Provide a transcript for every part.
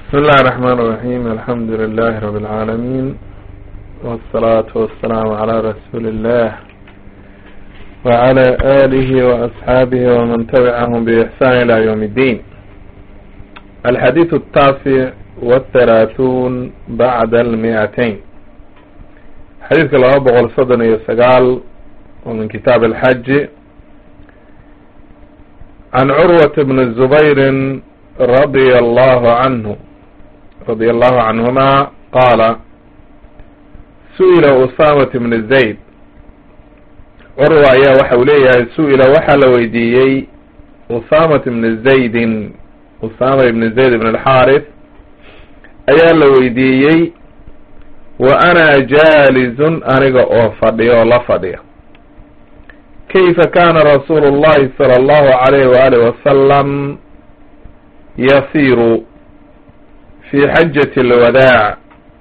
بسم الله الرحمن الرحيم الحمد لله رب العالمين والصلاة والسلام على رسول الله وعلى آله وأصحابه ومن تبعهم بإحسان إلى يوم الدين. الحديث 39 بعد 200. حديث الأب والصدن يسقال ومن كتاب الحج عن عروة بن الزبير رضي الله عنهما قال: سئل أسامة بن زيد. عروة يا وحولي سئل وحل ويديي أسامة بن زيد بن الحارث أيا لويديي وأنا جالس أنيق أوفدي ولفدي كيف كان رسول الله صلى الله عليه وآله وسلم يسير في حجة الوداع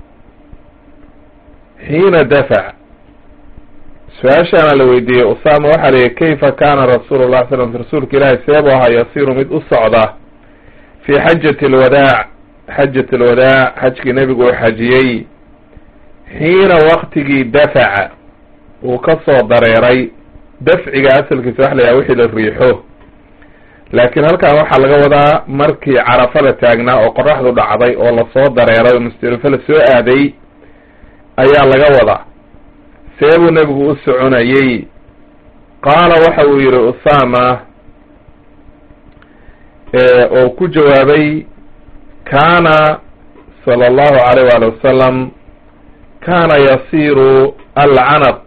حين دفع. سؤاشان لويدي أسامة وحلي كيف كان رسول الله صلى الله عليه وسلم رسولك إلهي سيبها يسير مد الصعدة في حجة الوداع حجك نبي حجيي حين وقتك دفع وكسر ضريري دفعك أسلك سوحلي وحيد الريحه. laakiin halkan waxaa laga wadaa markii carafa la taagnaa oo qoraxdu dhacday oo lasoo dareeray oo musdalifa la soo aaday ayaa laga wadaa. seebuu nebigu u soconayey? qaala waxa uu yidhi Usaama oo ku jawaabay: kaana sala allahu alayh waali wasalam kaana yasiiru alcanaq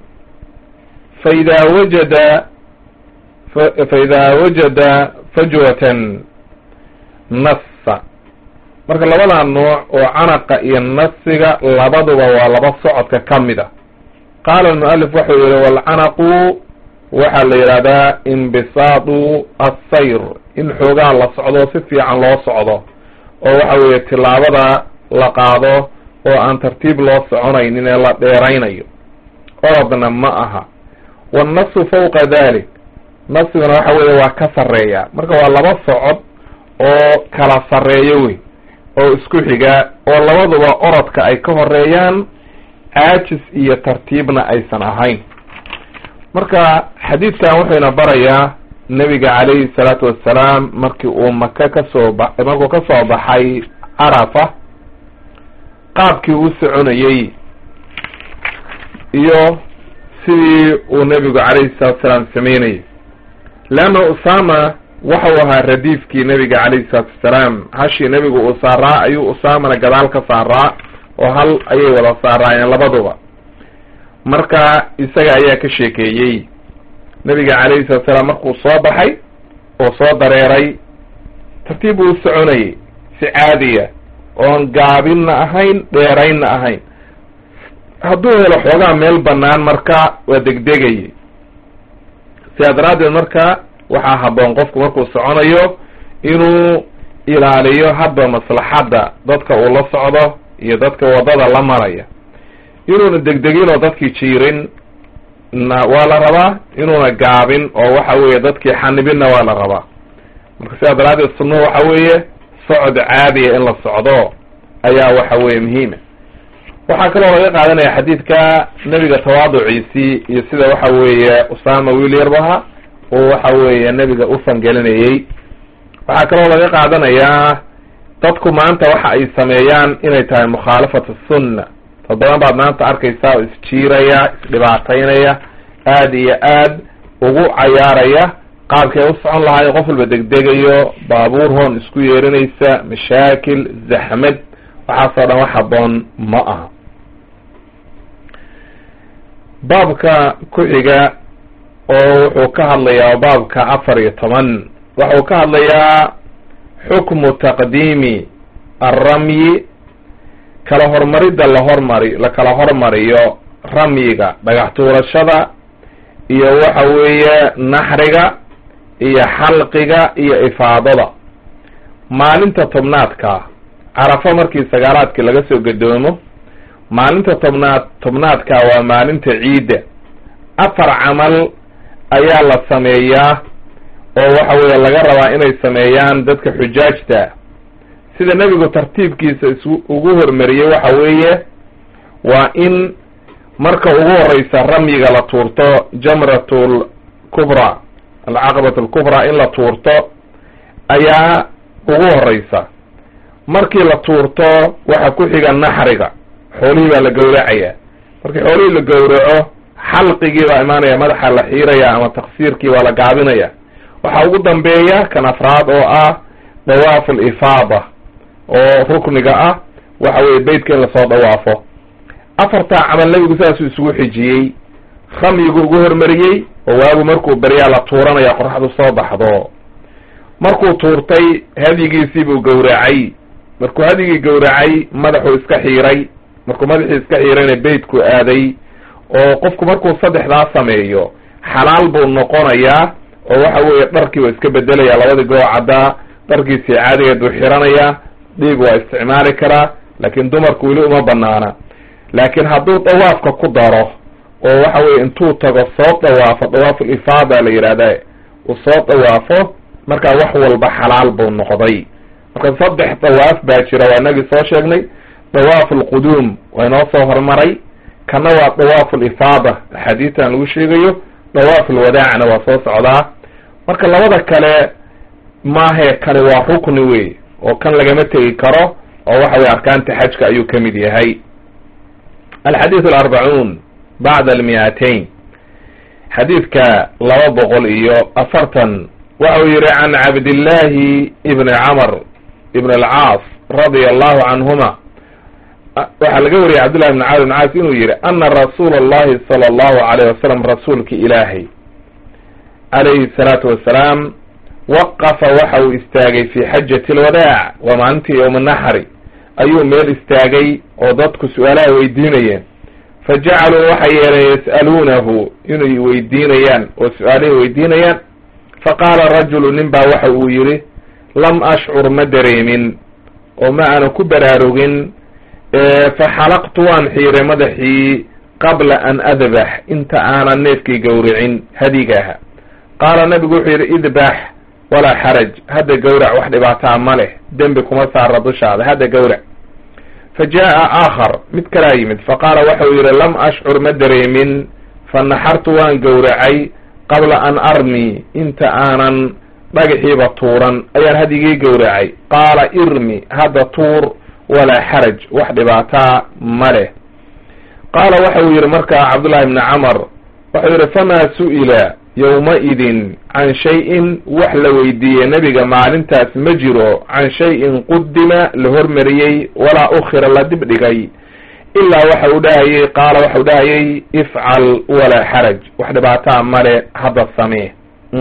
فإذا وجد فجوة نص. marka labada nooc oo canaqa iyo nasiga labaduba waa laba socodka kamida. qaala almualif wuxuu yihi walcanaqu waxaa la yidhahdaa inbisaadu assayr, in xoogaa la socdo si fiican loo socdo oo waxa weeye tilaabada la qaado oo aan tartiib loo soconaynin ee la dheeraynayo, orodna ma aha. wannasu fawqa dalik, nasiguna waxa weeye waa ka sarreeya. marka waa laba socod oo kala sarreeyo wey oo isku xiga oo labaduba orodka ay ka horeeyaan, caajis iyo tartiibna aysan ahayn. marka xadiidkan wuxuuna barayaa nebiga calayhi salaatu wassalaam markii uu maka markuu kasoo baxay carafa qaabkii uu soconayey iyo sidii uu nebigu calayhi salaatu wassalaam sameynayay. leanna Usaama waxau ahaa radiifkii nebiga calayhi salaatu wassalaam. hashii nebigu uu saaraa ayuu Usaamana gadaal ka saaraa oo hal ayay wada saaraayeen labaduba. marka isaga ayaa ka sheekeeyey nebiga calayhi salatu wassalaam markuu soo baxay oo soo dareeray tartiib uu soconayay si caadiya oon gaabinna ahayn dheeraynna ahayn. hadduu helo xoogaa meel bannaan marka waa degdegayay. sidaa daraaddeed marka waxaa habboon qofku markuu soconayo inuu ilaaliyo hadba maslaxadda dadka uu la socdo iyo dadka waddada la maraya, inuuna degdegin oo dadkii jiirin na waa la rabaa, inuuna gaabin oo waxa weeye dadkii xanibinna waa la rabaa. marka sidaa daraaddeed sunnuhu waxa weeye socod caadiya in la socdo ayaa waxa weeye muhiima. waxaa kaloo laga qaadanaya xadiidka nebiga tawaaduciisii iyo sida waxa weeye Usaama wiil yarbaha oo waxa weeye nebiga u fangelinayey. waxaa kaloo laga qaadanayaa dadku maanta waxa ay sameeyaan inay tahay mukhaalafatu sunna. dad badan baad maanta arkaysaa oo isjiiraya, isdhibaataynaya, aad iyo aad ugu cayaaraya qaabkay u socon lahaay. qof walba degdegayo, baabuur hoon isku yeerinaysa, mashaakil, zaxmad, waxaasoo dhan wax habboon ma aha. baabka ku xiga oo wuxuu ka hadlayaa baabka 14. waxuu ka hadlayaa xukmu taqdiimi alramyi, kala hormaridda la kala hormariyo ramyiga, dhagax tuurashada iyo waxa weeye naxriga iyo xalqiga iyo ifaadada. maalinta tobnaadka carafa markii sagaalaadkii laga soo gadoomo, maalinta tobnaadka waa maalinta ciidda. 4 camal ayaa la sameeyaa oo waxa weeye laga rabaa inay sameeyaan dadka xujaajta. sida nebigu tartiibkiisa ugu hormariyey waxa weeye waa in marka ugu horeysa ramyiga la tuurto jamratul kubra alcaqabat alkubra in la tuurto ayaa ugu horeysa. markii la tuurto waxa ku xiga naxriga, xoolihii baa la gowracaya. markii xoolihii la gowraco xalqigii baa imaanaya, madaxa la xiiraya ama taqsiirkii waa la gaabinaya. waxaa ugu dambeeya kan afraad oo ah dawaaful ifaada oo rukniga ah, waxa weye beytka in lasoo dawaafo. afartaa camal nebigu saasuu isugu xijiyey. ramyigu ugu hormariyey oo waagu markuu beryaa la tuuranaya qoraxdu soo baxdo. markuu tuurtay hadyigiisii buu gowracay. markuu hadyigii gowracay madaxuu iska xiiray. markuu madaxii iska xiirayna beytku aaday. oo qofku markuu saddexdaa sameeyo xalaal buu noqonayaa oo waxa weeye dharkii waa iska bedelaya, labadii goo caddaa dharkiisii caadigeed buu xiranaya. dhiig waa isticmaali karaa, laakiin dumarku weli uma banaana. laakiin hadduu dawaafka ku daro oo waxa weye intuu tago soo dawaafo, dawaaful ifaada la yidhahda, uu soo dawaafo, markaa wax walba xalaal buu noqday. marka 3 dawaaf baa jira, waa inagii soo sheegnay. dawaaful quduum waa inoo soo hormaray, kana waa dawaaful ifaada axaadiistan lagu sheegayo. dawaaful wadaacna waa soo socdaa. marka labada kale maahe, kani waa rukni wey oo kan lagama tegi karo, oo waxa weye arkaanta xajka ayuu kamid yahay. alxadiiث 40 bacda 200 xadiidka 240 waxau yihi can cabdillahi ibni camr ibn alcaas radia allahu canhuma. waxaa laga wariyay cabdillahi ibn camr ibn caas inuu yihi ana rasuula allahi sala allahu alayh wasalam, rasuulki ilaahay calayhi الsalaatu wasalaam, waqafa waxa uu istaagay fi xajati alwadaac, waa maalintii yowma naxri ayuu meel istaagay oo dadku su-aalaha weydiinayeen. fajacaluu waxay yeeleen yas'aluunahu inay weydiinayaan oo su-aalihii weydiinayaan. faqaala rajulu nin baa waxa uu yihi lam ashcur ma dareemin oo ma aana ku baraarugin, faxalaqtu waan xiiray madaxii qabla an adbax, inta aanan neefkii gowricin hadigaaha. qaala nabigu wuxuu yidhi idbax walaa xaraj, hadda gowrac wax dhibaataa ma leh, dembi kuma saara dushaada, hadda gowrac. fa jaa'a aakhar, mid kalaa yimid, faqaala waxau yidhi lam ashcur ma dareemin, fanaxartu waan gowracay qabla an armi, inta aanan dhagaxiiba tuuran ayaan hadigii gowracay. qaala irmi, hadda tuur, walaa xaraj, wax dhibaataa ma leh. qaala waxau yidhi markaa cabdullahi ibni camar, waxau yidhi famaa su'ila yowma-idin can shay-in, wax la weydiiyey nebiga maalintaas ma jiro, can shay-in qudima la hormariyey, walaa ukhira la dib dhigay, ilaa waxa u dhahayey, qaala waxau dhahayey ifcal walaa xaraj, wax dhibaataa male, hadda samee.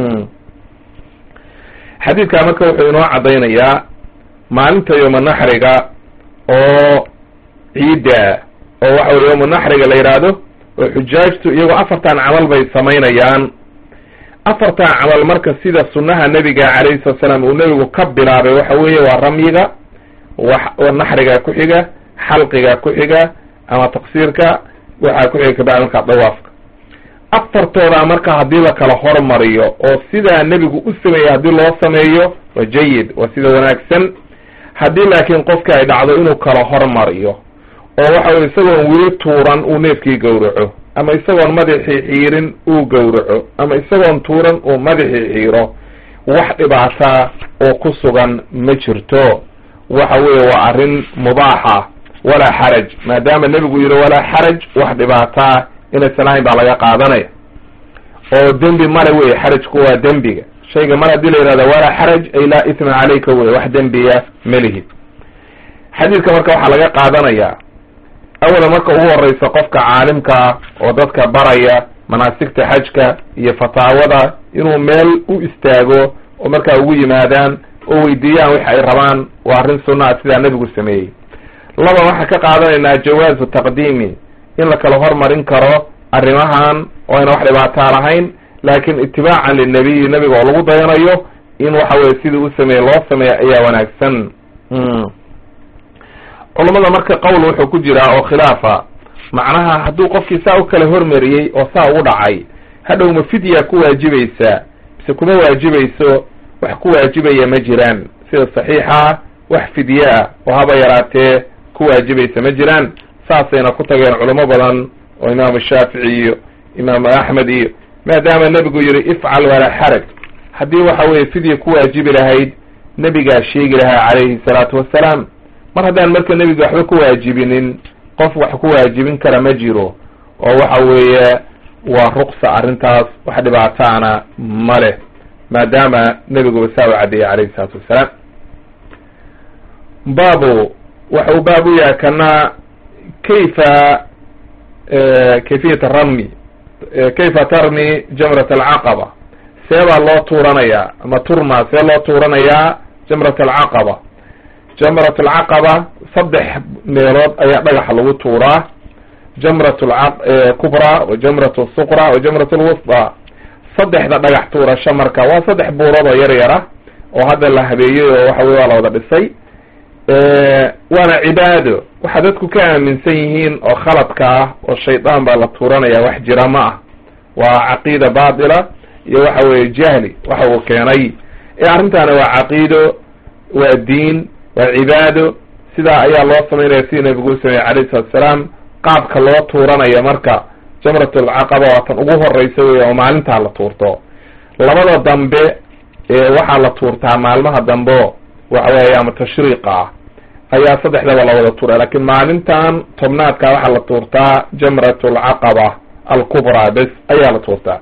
xadiidkaa marka wuxuu inoo caddaynayaa maalinta yowma naxriga oo ciidda, oo waxa weye yowma naxriga la yidhaahdo, oo xujaajtu iyagoo 4 camal bay samaynayaan. 4 camal marka sida sunnaha nebiga calayhi salatu salaam uu nebigu ka bilaabay waxa weeye waa ramyiga, oo naxriga ku xiga, xalqiga ku xiga ama taqsiirka, waxaa ku xiga kabacdi markaa dawaafka. 4tooda marka haddii la kala hormariyo oo sidaa nebigu u sameeyey haddii loo sameeyo waa jayid, waa sida wanaagsan. haddii laakiin qofka ay dhacdo inuu kala hormariyo oo waxa weye isagoon weli tuuran uu neefkii gowraco, ama isagoon madaxii xiirin uu gowraco, ama isagoon tuuran uu madaxii xiiro, wax dhibaataa oo ku sugan ma jirto. waxa weeye waa arrin mubaaxa, walaa xaraj, maadaama nebigu yidhi walaa xaraj, wax dhibaataa inaysan ahayn baa laga qaadanaya. oo dembi male weye, xarajku waa dembiga shayga mar haddii la yihahda walaa xaraj ay laa isma calayka weye, wax dembiya melihid. xadiidka marka waxaa laga qaadanayaa awalan marka ugu horeysa qofka caalimkaa oo dadka baraya manaasigta xajka iyo fataawada inuu meel u istaago oo markaa ugu yimaadaan oo weydiiyaan wix ay rabaan, waa arrin sunna sidaa nebigu sameeyey. 2 waxaan ka qaadanaynaa jawaazu taqdiimi, in la kala hormarin karo arrimahan oo ayna wax dhibaataa lahayn, laakiin itibaacan linabiyi, nebiga oo lagu dayanayo in waxa weye sidii u sameeyey loo sameeya ayaa wanaagsan. culamada marka qowl wuxuu ku jiraa oo khilaafa, macnaha hadduu qofkii saa u kala hormariyey oo saa ugu dhacay, hadhow ma fidya ku waajibaysaa mise kuma waajibayso? wax ku waajibaya ma jiraan. sida saxiixa wax fidye ah oo haba yaraatee ku waajibaysa ma jiraan. saasayna ku tageen culamo badan oo imaamu shaafici iyo imaamu axmed iyo, maadaama nebigu yihi ifcal walaa xaraj, haddii waxa weeye fidya ku waajibi lahayd nebigaa sheegi lahaa calayhi salaatu wassalaam. mar haddaan marka nebiga waxba ku waajibinin, qof wax ku waajibin kara ma jiro, oo waxa weeye waa ruqsa arrintaas, wax dhibaataana ma leh, maadaama nebiguba saa u caddeeyey calayhi salaatu wassalaam. baabu waxa uu baab u yahay kana kayfiyat rami, kayfa tarmi jamrat alcaqaba, see baa loo tuuranayaa ama turma see loo tuuranayaa jamrat alcaqaba. jamrat alcaqaba 3 meelood ayaa dhagaxa lagu tuuraa, jamrat kubra wa jamrat suqra wa jamrat lwusda. 3da dhagax tuurasho marka waa 3 buurood oo yar yara oo hadda la habeeyey oo waxa wey waa la wada dhisay. waana cibaado, waxa dadku ka aaminsan yihiin oo khaladka ah oo shaydaan baa la tuuranaya, wax jira ma ah, waa caqiida baatila iyo waxa weye jahli waxa uu keenay. arrintaana waa caqiido, waa diin, waa cibaado. sidaa ayaa loo samaynaya sidii nabigu u sameeyey calayhi salatu wasalaam. qaabka loo tuuranaya marka jamratulcaqaba waa tan ugu horeysa wey oo maalintaa la tuurto. labada dambe waxaa la tuurtaa maalmaha dambe waxa weye ama tashriiqa ah ayaa 3daba la wada tuura, lakin maalintan tobnaadka waxaa la tuurtaa jamratulcaqaba alkubra bes ayaa la tuurtaa.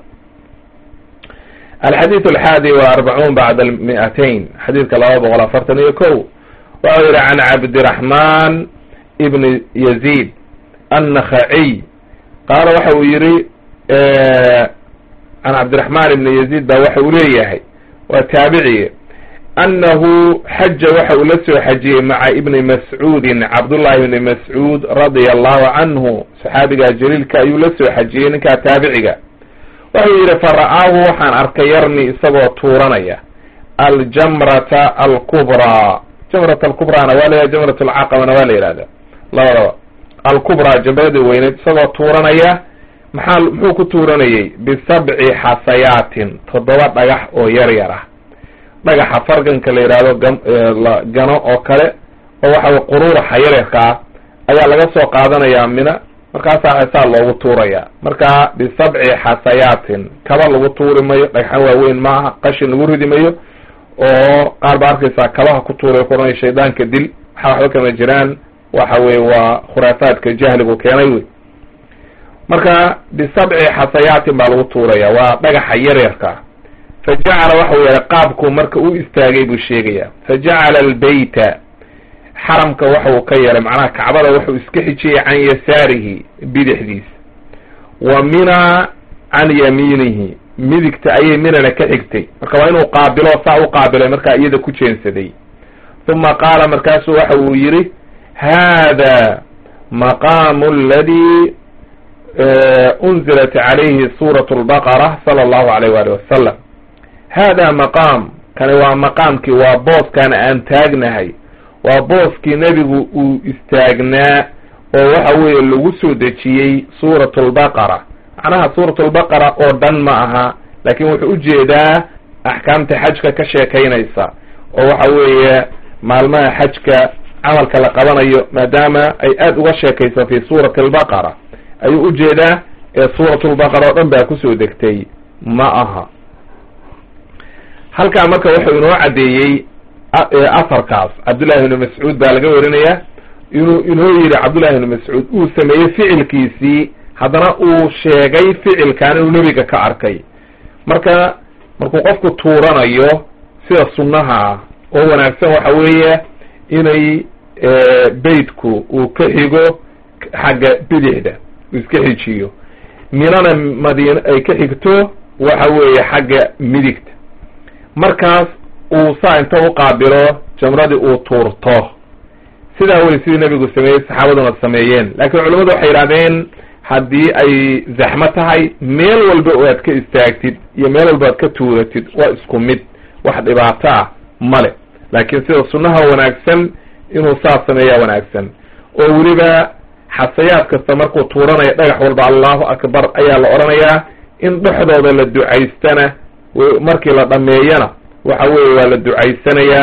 الحديث 41 بعد 200 xadيثka 241 waxau yihi عن عبد الرحمن بن يزيد النخعي قال waxa uu yihi عن عبد الرحمن بن يزيد ba waxa uu leeyahay waa taaبعي أنه xج waxa uu la soo xajiyey مع ابن مسعود cabdاللahi بن مسعود رضي الله عنه صxaabiga jليilka ayuu la soo xajiyey ninkaa taaبiciga. wuxuu yihi fara'aahu waxaan arkay yarmi isagoo tuuranaya aljamrata alkubraa. jamrat alkubraana waa la yihahda, jamrat alcaqabana waa la yihahda, labadaba. alkubraa jamradii weyneyd isagoo tuuranaya, muxuu ku tuuranayey b7 xasayaatin 7 dhagax oo yar yar ah. dhagaxa farganka la yihahdo gano oo kale oo waxa quruuraxa yaryarkaa ayaa laga soo qaadanayaa mina, markaasaa saa loogu tuuraya. marka b7 xasayaatin kaba lagu tuuri mayo, dhagxan waaweyn maaha, qashin lagu ridi mayo, oo qaar ba arkaysaa kabaha ku tuuray kuranay shaydaanka dil, waxa waxba kama jiraan, waxa weye waa khuraafaadka jahligu keenay wey. marka b7 xasayaatin baa lagu tuuraya, waa dhagaxa yaryarka. fajacala waxa u yahay qaabku marka u istaagay buu sheegaya. fajacala albayta xaramka waxa uu ka yeelay, macnaha kacbada wuxuu iska xijiyey can yasaarihi bidixdiisa, wa mina can yamiinihi midigta ayay minana ka xigtay. marka waa inuu qaabilo, saa u qaabilay markaa iyada ku jeensaday. uma qaala markaasu waxa uu yihi hada maqaamu aladi unzilat calayhi suurat lbaqara sala allahu alayh wali wasalam. hada maqaam, kani waa maqaamkii, waa booskan aan taagnahay, waa booskii nebigu uu istaagnaa oo waxa weeye lagu soo dejiyey suurat lbaqara. macnaha suurat lbaqara oo dhan ma aha, laakin wuxuu ujeedaa axkaamta xajka ka sheekaynaysa oo waxa weeye maalmaha xajka camalka la qabanayo, maadaama ay aad uga sheekayso fi suurati albaqara ayuu ujeedaa, ee suurat lbaqara oo dhan baa kusoo degtay ma aha. halkaa marka wuxuu inoo caddeeyey afarkaas cabdullahi ibnu mascuud baa laga warinaya inuu yihi cabdullahi ibnu mascuud uu sameeyey ficilkiisii, haddana uu sheegay ficilkan inuu nebiga ka arkay. markuu qofku tuuranayo sida sunnaha ah oo wanaagsan waxa weeye inay beytku uu ka xigo xagga bidixda uu iska xijiyo, minana madiina ay ka xigto waxa weeye xagga midigta. markaas uu saa inta u qaabilo jamradii uu tuurto. sidaa wey sidii nebigu sameeyey, saxaabaduna sameeyeen. laakiin culimmadu waxay yidhahdeen haddii ay zaxmo tahay, meel walba oo aad ka istaagtid iyo meel walba aad ka tuuratid waa isku mid, wax dhibaato ah male. laakiin sida sunnaha wanaagsan inuu saas sameeyaa wanaagsan, oo weliba xasayaad kasta markuu tuuranayo dhagax walba allahu akbar ayaa la odhanayaa. in dhexdooda la ducaystana markii la dhameeyana waxa weeye waa la ducaysanayaa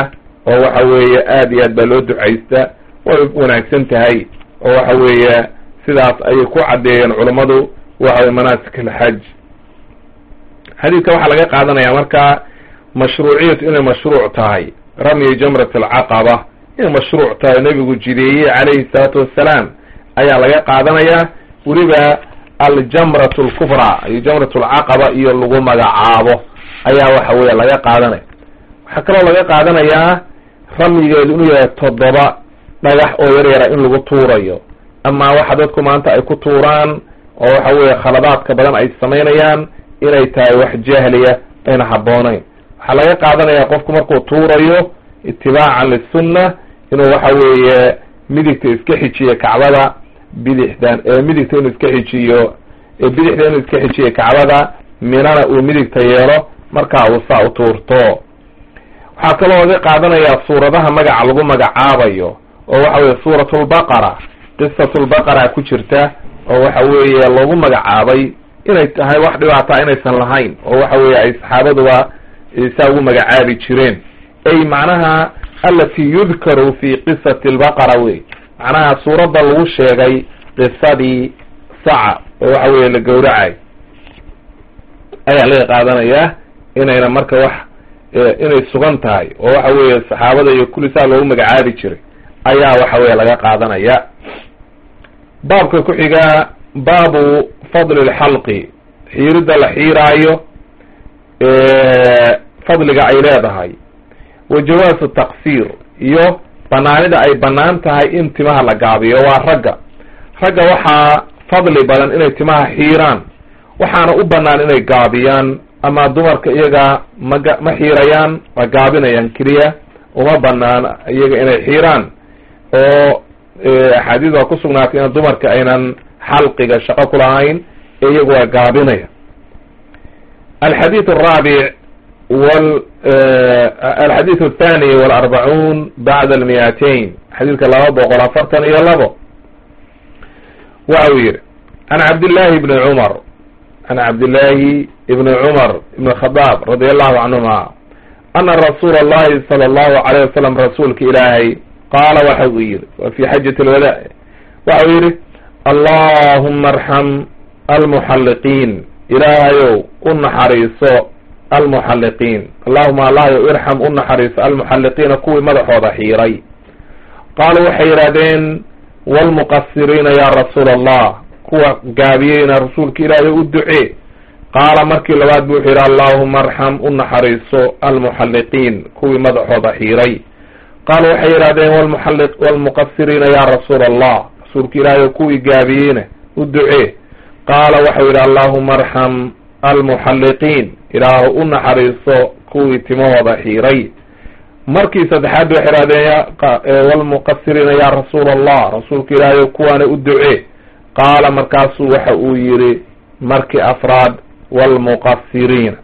oo waxa weeye aad iyo aad baa loo ducaysta, way wanaagsan tahay, oo waxa weeye sidaas ayay ku caddeeyeen culammadu waxa weye manaasik alxaj. xadiidka waxaa laga qaadanaya marka mashruuciyatu inay mashruuc tahay, ramyi jamrat alcaqaba inay mashruuc tahay, nebigu jideeyey calayhi salaatu wassalaam ayaa laga qaadanaya. weliba aljamratu alkubraa iyo jamratu alcaqaba iyo lagu magacaabo ayaa waxa weeye laga qaadanaya. waxaa kaloo laga qaadanayaa ramyigeedu inuu yahay 7 dhagax oo yar yara in lagu tuurayo, ama waxa dadku maanta ay ku tuuraan oo waxa weeye khaladaadka badan ay samaynayaan inay tahay wax jahliya ayna habboonayn. waxaa laga qaadanayaa qofku markuu tuurayo itibaacan lisunna inuu waxa weeye midigta iska xijiyo kacbada, midigta inuu iska xijiyo bidixda inuu iska xijiyo kacbada, minana uu midigta yeelo markaa uu saa u tuurto. waxaa kaloo laga qaadanayaa suuradaha magaca lagu magacaabayo, oo waxa weeye suuratulbaqara, qisatulbaqara ku jirta, oo waxa weeye lagu magacaabay inay tahay wax dhibaata inaysan lahayn, oo waxa weeye ay saxaabaduba saa ugu magacaabi jireen. ay macnaha alati yudkaru fi qisati albaqara wey, macnaha suuradda lagu sheegay qisadii saca oo waxa weeye la gowracay ayaa laga qaadanayaa inayna marka wax inay sugan tahay, oo waxa weeye saxaabada iyo kulli saa loogu magacaabi jiray ayaa waxa weeye laga qaadanaya. baabka ku xigaa baabu fadli lxalqi, xiirida la xiiraayo fadliga ay leedahay, wa jawaasu taqsiir iyo banaanida ay banaan tahay in timaha la gaabiyo. waa ragga waxaa fadli badan inay timaha xiiraan, waxaana u banaan inay gaabiyaan, ama dumarka iyaga ma xiirayaan, ma gaabinayaan keliya, uma banaan iyaga inay xiiraan. oo axaadiis waa ku sugnaatay in dumarka aynan xalqiga shaqo ku lahayn ee iyagu waa gaabinaya. alxadiid الraabic alxadiid الthani والarbacuun bacda almiyatain, xadiidka 242 waxa uu yihi an cabdillahi bni cumar an cabdillahi ibni cumar ibn khadaab radi allahu canhuma ana rasuula allahi sala allahu alayh wasalam rasuulka ilaahay qaala waxa uu yihi wa fi xajati alwadaa waxa uu yihi allahuma arxam almuxalliqiin, ilaahayow u naxariiso almuxalliqiin, allahuma allahayow irxam u naxariiso almuxalliqiina kuwii madaxooda xiiray. qaalu waxay yidhahdeen waalmuqasiriina ya rasuula allah, kuwa gaabiyeyna rasuulka ilaahay u ducee. qaala markii labaad bu wuxuu yidhi allahuma arxam u naxariiso almuxalliqiin kuwii madaxooda xiiray. qaalu waxay yidhahdeen waalmuqasiriina ya rasuula allah, rasuulka ilaahay kuwii gaabiyeyna u ducee. qaala waxau yidhi allahuma arxam almuxalliqiin, ilaahu u naxariiso kuwii timahooda xiiray. markii saddexaad waxay yidhahdeen waalmuqasiriina ya rasuula allah, rasuulka ilaahay kuwaana u ducee. qaala markaasuu waxa uu yidhi markii afraad waalmuqasiriina.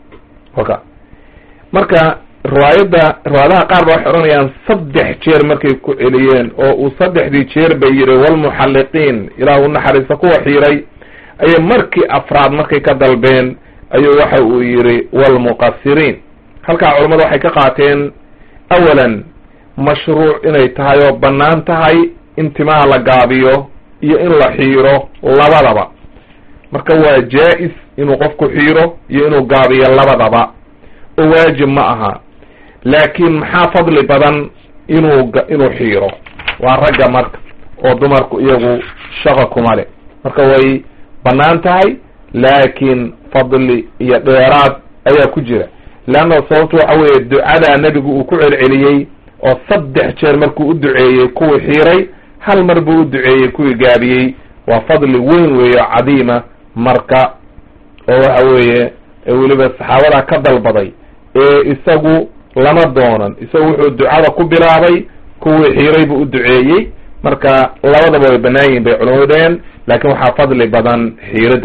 marka riwaayadaha qaar ba waxay odhanayaan 3 jeer markay ku celiyeen, oo uu 3dii jeer bay yidhi waalmuxalliqiin, ilaahu u naxariiso kuwa xiiray, ayay markii afraad markay ka dalbeen ayuu waxa uu yidhi waalmuqasiriin. halkaa culammadu waxay ka qaateen awalan mashruuc inay tahay oo bannaan tahay in timaha la gaabiyo iyo in la xiiro labadaba. marka waa jaa-is inuu qofku xiiro iyo inuu gaabiyo labadaba, oo waajib ma aha. laakiin maxaa fadli badan inuu xiiro? waa ragga marka, oo dumarku iyagu shaqa kuma le. marka way bannaan tahay, laakiin fadli iyo dheeraad ayaa ku jira. leanna sababtu waxa weeye ducadaa nebigu uu ku celceliyey, oo 3 jeer markuu u duceeyey kuwii xiiray, hal mar buu u duceeyey kuwii gaabiyey. waa fadli weyn weeyo cadiima marka, oo waxa weeye weliba saxaabada ka dalbaday, ee isagu lama doonan, isagu wuxuu ducada ku bilaabay, kuwii xiiray buu u duceeyey. marka labadaba way bannaan yihin bay culamadu dhaheen, laakin waxaa fadli badan xiirida.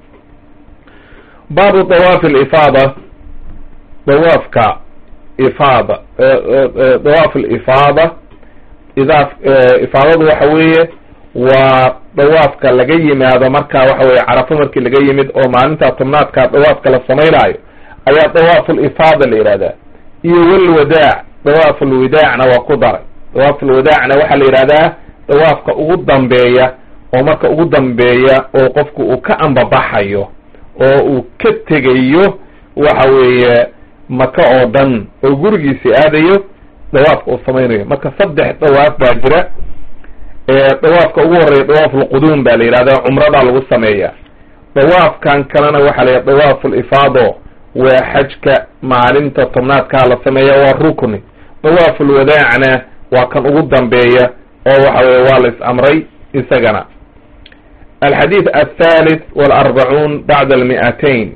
baabu dawaaf alifaada, dawaafka ifaada, dawaaf alifaada, ifaadadu waxa weeye waa dawaafka laga yimaado marka waxa weeye carafo markii laga yimid, oo maalinta tobnaadka dawaafka la samaynaayo ayaa dawaaf alifaada la yihahdaa. iyo walwadaac, dawaaf ulwadaacna waa ku daray. dawaaf ulwadaacna waxaa la yidhahdaa dawaafka ugu dambeeya, oo marka ugu dambeeya oo qofku uu ka ambabaxayo oo uu ka tegayo waxa weeye maka oo dhan oo gurigiisi aadayo dawaafka uu samaynayo. marka 3 dawaaf baa jira. dawaafka ugu horeeya dawaafulquduum baa la yidhahdaa, cumradaa lagu sameeya. dawaafkan kalena waxaa la yidhahda dawaaful-ifaado, waa xajka maalinta tobnaadkaa la sameeya, waa rukni. dawaafulwadaacna waa kan ugu dambeeya oo waxa weye waa la is-amray isagana. alxadiid athalith wal-40 bacda 200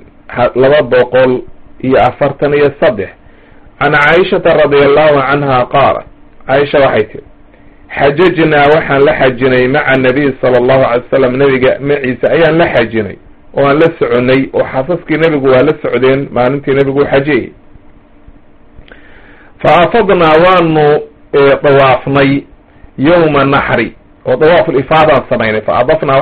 243 can caaishata radi allahu canha qaalat, caaisha waxay tiri xajajnaa waxaan la xajinay maca nabiy sala allahu alay wasalam, nabiga maciisa ayaan la xajinay oo aan la soconay, oo xaasaskii nebigu waa la socdeen maalintii nebigu u xajiyey. fa afadnaa waanu dawaafnay yowma naxri, oo dawaafulifaadaan samaynay. faafadnaa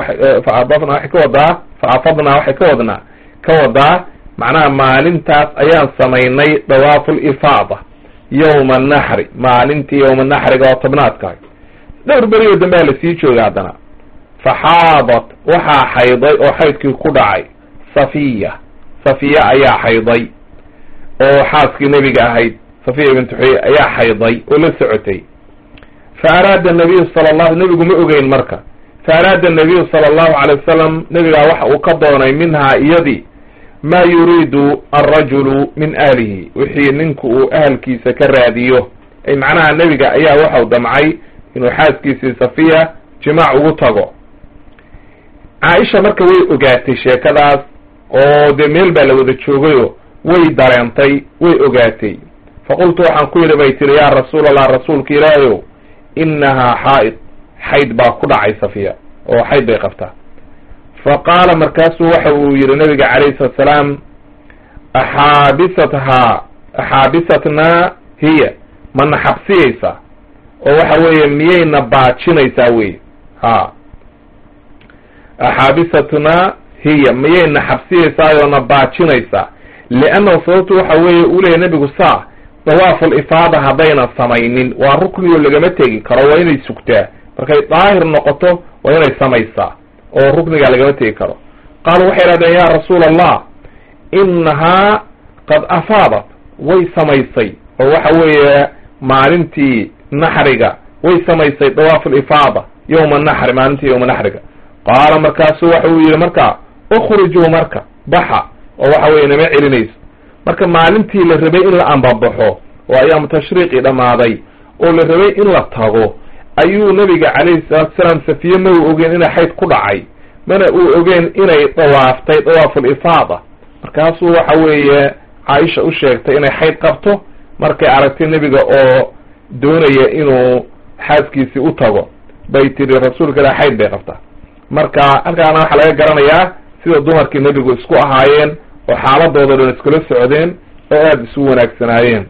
waxay ka wadaa macnaha maalintaas ayaan samaynay dawaafulifaada yowma naxri, maalintii yowma naxriga oo tobnaadka. dhowr berioo dambea lasii jooga haddana. faxaadat waxaa xayday oo xaydkii ku dhacay safiya ayaa xayday oo xaaskii nebiga ahayd, safiya bintu xuyey ayaa xayday oo la socotay. fa araada nabiyu nebigu ma ogeyn marka. fa araada nabiyu sala allahu alay wasalam, nebigaa waxa uu ka doonay minhaa iyadii maa yuriidu alrajulu min ahlihi, wixii ninku uu ahalkiisa ka raadiyo. ay macnaha nebiga ayaa waxau damcay inuu xaaskiisii safiya jimaac ugu tago. caaisha marka way ogaatay sheekadaas, oo dee meel baa la wada joogayo way dareentay, way ogaatay. faqultu waxaan ku yidhi bay tiri, yaa rasuul allah, rasuulka ilaahayow, inahaa xayd baa ku dhacay safiya, oo xayd bay qabtaa. fa qaala markaasuu waxa uu yidhi nabiga calayhi salatu salaam, axaabisatnaa hiya, mana xabsiyeysaa oo waxa weeye miyayna baajinaysaa wey. axaabisatnaa hiya, miyayna xabsiyeysaa oo na baajinaysaa. liannahu sababtu waxa weeye uu leeyahy nebigu saa dawaaful-ifaada haddayna samaynin waa rukniyo lagama tegi karo, waa inay sugtaa. markay daahir noqoto waa inay samaysaa oo ruknigaa lagama tegi karo. qaalu waxay idhahdeen yaa rasuula allah, inahaa qad afaadat, way samaysay oo waxa weeye maalintii naxriga way samaysay dawaaful-ifaada yowma naxri, maalintii yowma naxriga. qaala markaasu waxa uu yidhi marka ukhrijuu, marka baxa oo waxa weye nama celinayso. marka maalintii la rabay in la ambabaxo oo ayaamu tashriiqii dhammaaday oo la rabay in la tago, ayuu nabiga calayhi salaatu salaam safiye ma uu ogeen inay xayd ku dhacay, mana uu ogeen inay dawaaftay dawaaful-ifaada. markaasuu waxa weeye caaisha u sheegtay inay xayd qabto markay aragtay nebiga oo doonaya inuu xaaskiisii u tago, bay tiri rasuulka ilah xayd bay qabtaa. marka halkaana waxaa laga garanayaa sida dumarkii nebigu isku ahaayeen oo xaaladooda dhan iskula socdeen oo aada isu wanaagsanaayeen.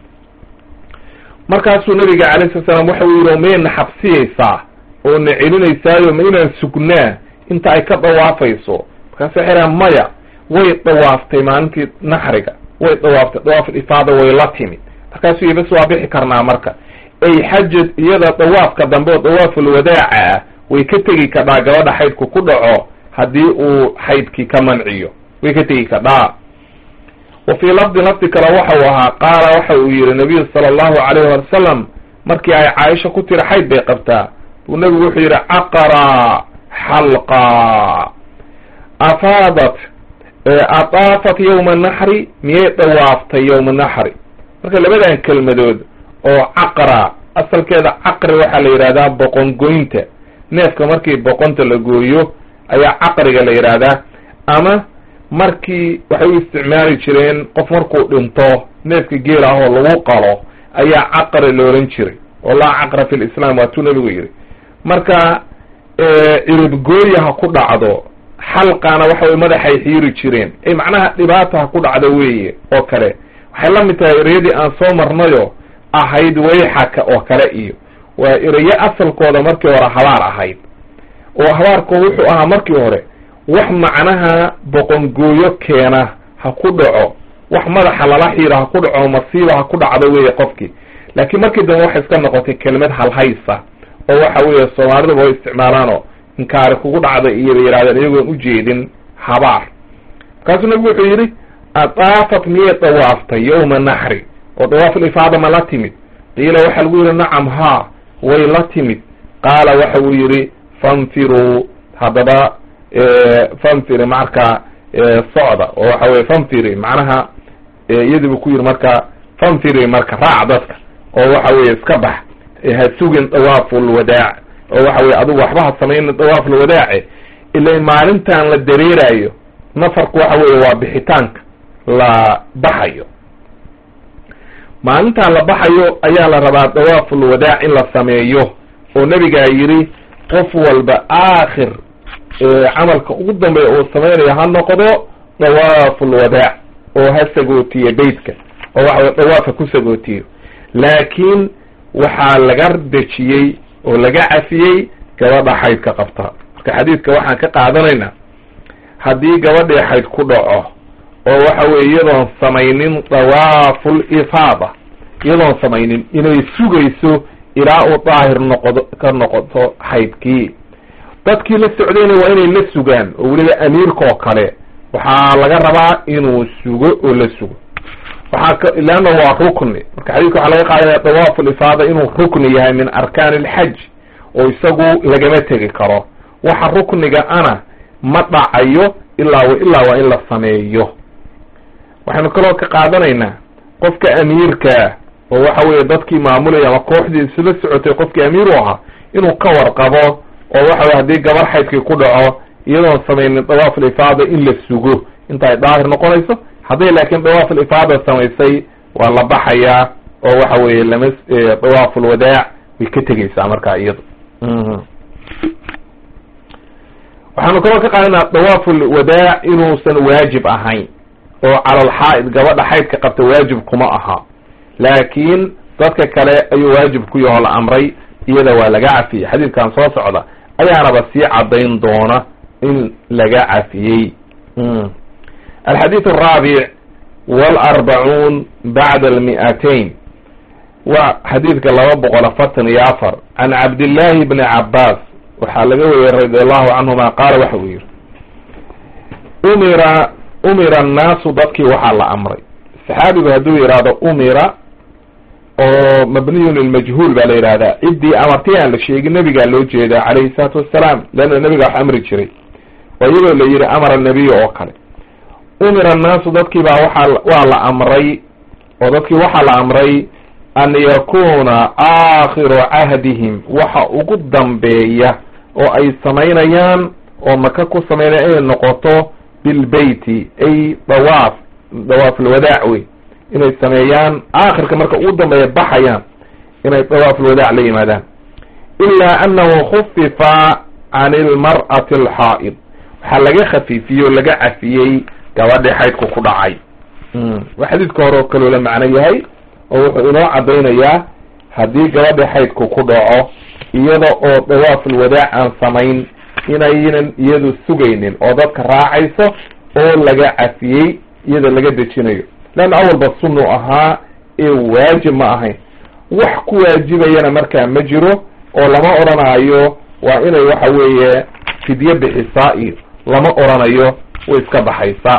markaasuu nabiga calayhi salatu salaam waxa uu yidhi, mayna xabsiyeysaa oo na celinaysaayo ma inaan sugnaa inta ay ka dawaafayso. markaasu waxay dhahan maya, way dawaaftay maalintii naxriga, way dawaaftay dawaaful-ifaada way la timid. markaasuu yidhi bas waa bixi karnaa marka. ay xajad iyada dawaafka dambe oo dawaaful-wadaaca ah way ka tegi kadhaa gabadha xaydku ku dhaco haddii uu xaydkii ka manciyo, way ka tegi kadhaa. wa fii lafdi kale waxa uu ahaa, qaala waxa uu yidhi nabiyu sala allahu calayhi wasalam, markii ay caaisha ku tiri xayd bay qabtaa, buu nebigu wuxuu yidhi caqara xalqa afaadat ataafat yowma naxri, miyay dawaaftay yowma naxri. marka labadan kelmadood oo caqra, asalkeeda caqri waxaa la yidhahdaa boqon goynta, neefka markii boqonta la gooyo ayaa caqriga la yidhaahdaa. ama markii waxay u isticmaali jireen qof markuu dhinto neefka geel ah oo lagu qalo ayaa caqri la ohan jiray, oo laa caqra fi lislaam waa tuu nebigu yidhi. marka ciribgooya ha ku dhacdo, xalqana waxa way madaxay xiiri jireen, ay macnaha dhibaata ha ku dhacdo weeye oo kale. waxay la mid tahay ereyadii aan soo marnayo ahayd wayxaka oo kale, iyo waa eraye asalkooda markii hore habaar ahayd, oo habaarkooda wuxuu ahaa markii hore wax macnaha boqongooyo keena ha ku dhaco, wax madaxa lala xiiro ha ku dhaco, masiiba ha ku dhacdo weeye qofkii. laakiin markii dambe waxay iska noqotay kelimad halhaysa oo waxa weeye soomaaliduba way isticmaalaanoo inkaari kugu dhacday iyo bay yidhahdeen iyagoon ujeedin habaar. markaasuu nabigu wuxuu yidhi ataafat miyay dawaaftay yawma naxri oo dawaaf alifaada ma la timid? qiila waxaa lagu yidhi nacam haa way la timid. qaala waxa uu yidhi fanfiruu haddaba fanfiri marka socda oo waxa weye fanfiri macnaha iyadiibu ku yidhi marka fanfiri marka raac dadka oo waxa weye iska bax ha sugin dawaafulwadaac oo waxa weye adigu waxba ha samaynin dawaafulwadaace ila maalintan la dareerayo nafarku waxa weye waa bixitaanka la baxayo. maalintan la baxayo ayaa la rabaa dawaafulwadaac in la sameeyo oo nabigaa yidhi qof walba aakhir camalka ugu dambeeya uu samaynayo ha noqdo dawaafulwadaac oo ha sagootiyo beytka oo waxa weye dawaafka ku sagootiyo. laakiin waxaa laga dejiyey oo laga cafiyey gabadha xaydka qabta. marka xadiidka waxaan ka qaadanaynaa haddii gabadhii xayd ku dhaco oo waxa weye iyadoon samaynin dawaaful ifaada iyadoon samaynin inay sugayso ilaa uu daahir ka noqoto xaydkii. dadkii la socdayna waa inay la sugaan oo weliba amiirka oo kale waxaa laga rabaa inuu sugo oo la sugo leanna waa rukni. marka xadiidka waxaa laga qaadanaya dawaaful ifaada inuu rukni yahay min arkaani alxaj oo isagu lagama tegi karo. waxa rukniga ana ma dhacayo ilaa waa in la sameeyo. waxaynu kaloo ka qaadanaynaa qofka amiirkaa oo waxa weye dadkii maamulaya ama kooxdii isla socotay qofkii amiir u ahaa inuu ka warqabo oo waxa weye haddii gabar xaydkii ku dhaco iyadoon samaynin dawaaful ifaada in la sugo inta ay daahir noqonayso. hadday laakiin dawaaful ifaada samaysay waa la baxayaa oo waxa weye lama dawaaful wadaac way ka tegeysaa markaa iyado. waxaanu kaloo ka qaadanaa dawaaful wadaac inuusan waajib ahayn oo calalxaa'id gabadha xaydka qabta waajib kuma aha, laakiin dadka kale ayuu waajib ku yaho la amray, iyada waa laga cafiyey. xadiidkan soo socda ayaanaba sii cadayn doona in laga cafiyey. alxadiid الraabic والarbacuun bacda almi'atayn wa xadiidka 244 can cabdillahi bni cabaas waxaa laga weriyey radi allahu canhuma qaala waxa uu yihi umira annaasu dadkii waxaa la amray. saxaabigu hadduu yihahdo umira oo mabniyun lilmajhuul baa la yihahdaa, ciddii amartii aan la sheegin nebigaa loo jeedaa calayhi salaatu wassalaam, leanna nebiga wax amri jiray oo iyadoo la yihi amara nabiy oo kale. umira annaasu dadkii baa waa la amray oo dadkii waxaa la amray an yakuna aakhiru cahdihim waxa ugu dambeeya oo ay samaynayaan oo maka ku samaynaya inay noqoto bilbeyti ay dawaaf alwadaac wey, inay sameeyaan aakhirka marka ugu dambeeya baxayaan inay dawaaf alwadaac la yimaadaan. ilaa annahu khufifa can ilmar'ati alxaa'id waxaa laga khafiifiyey oo laga cafiyey gabadhii xaydku ku dhacay. waa xadiidka hore oo kaloo la macno yahay oo wuxuu inoo caddaynayaa haddii gabadhii xaydku ku dhaco iyada oo dawaaf alwadaac aan samayn inaynan iyadu sugaynin oo dadka raacayso oo laga cafiyey iyada laga dejinayo, leanna awalba sunnu ahaa ee waajib ma ahayn. wax ku waajibayana markaa ma jiro oo lama oranayo waa inay waxa weeye fidye bixisaa iyo lama oranayo way iska baxaysaa.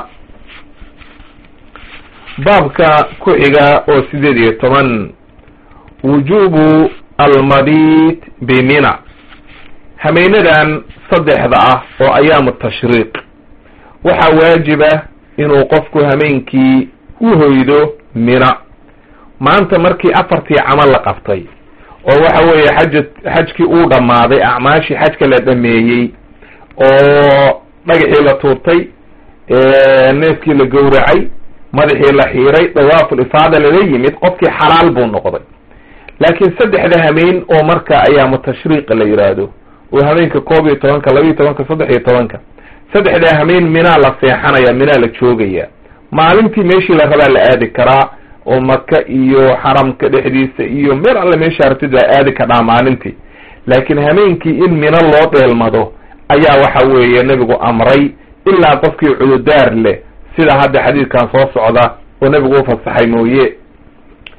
baabka ku xiga oo 18 wujubu almabit bimina. hameenadan saddexda ah oo ayaamu tashriiq waxaa waajiba inuu qofku hameenkii u hoydo mina. maanta markii 4tii camal la qabtay oo waxa weeye xajkii uu dhammaaday, acmaashii xajka la dhameeyey oo dhagaxii la tuurtay, neefkii la gowracay, madaxii la xiiray, dawaaful ifaada lala yimid, qofkii xalaal buu noqday. laakiin saddexda hameen oo marka ayaamu tashriiq la yidhaahdo oo hameenka 11, 12, 13, saddexda hameen minaa la seexanaya, minaa la joogaya. maalintii meeshii la rabaa la aadi karaa oo maka iyo xaramka dhexdiisa iyo meel alle meesha artid la aadi karaa maalintii, laakiin hameenkii in mina loo dheelmado ayaa waxa weeye nebigu amray ilaa qofkii cududaar leh sida hadda xadiidkan soo socda oo nebigu u fasaxay mooye.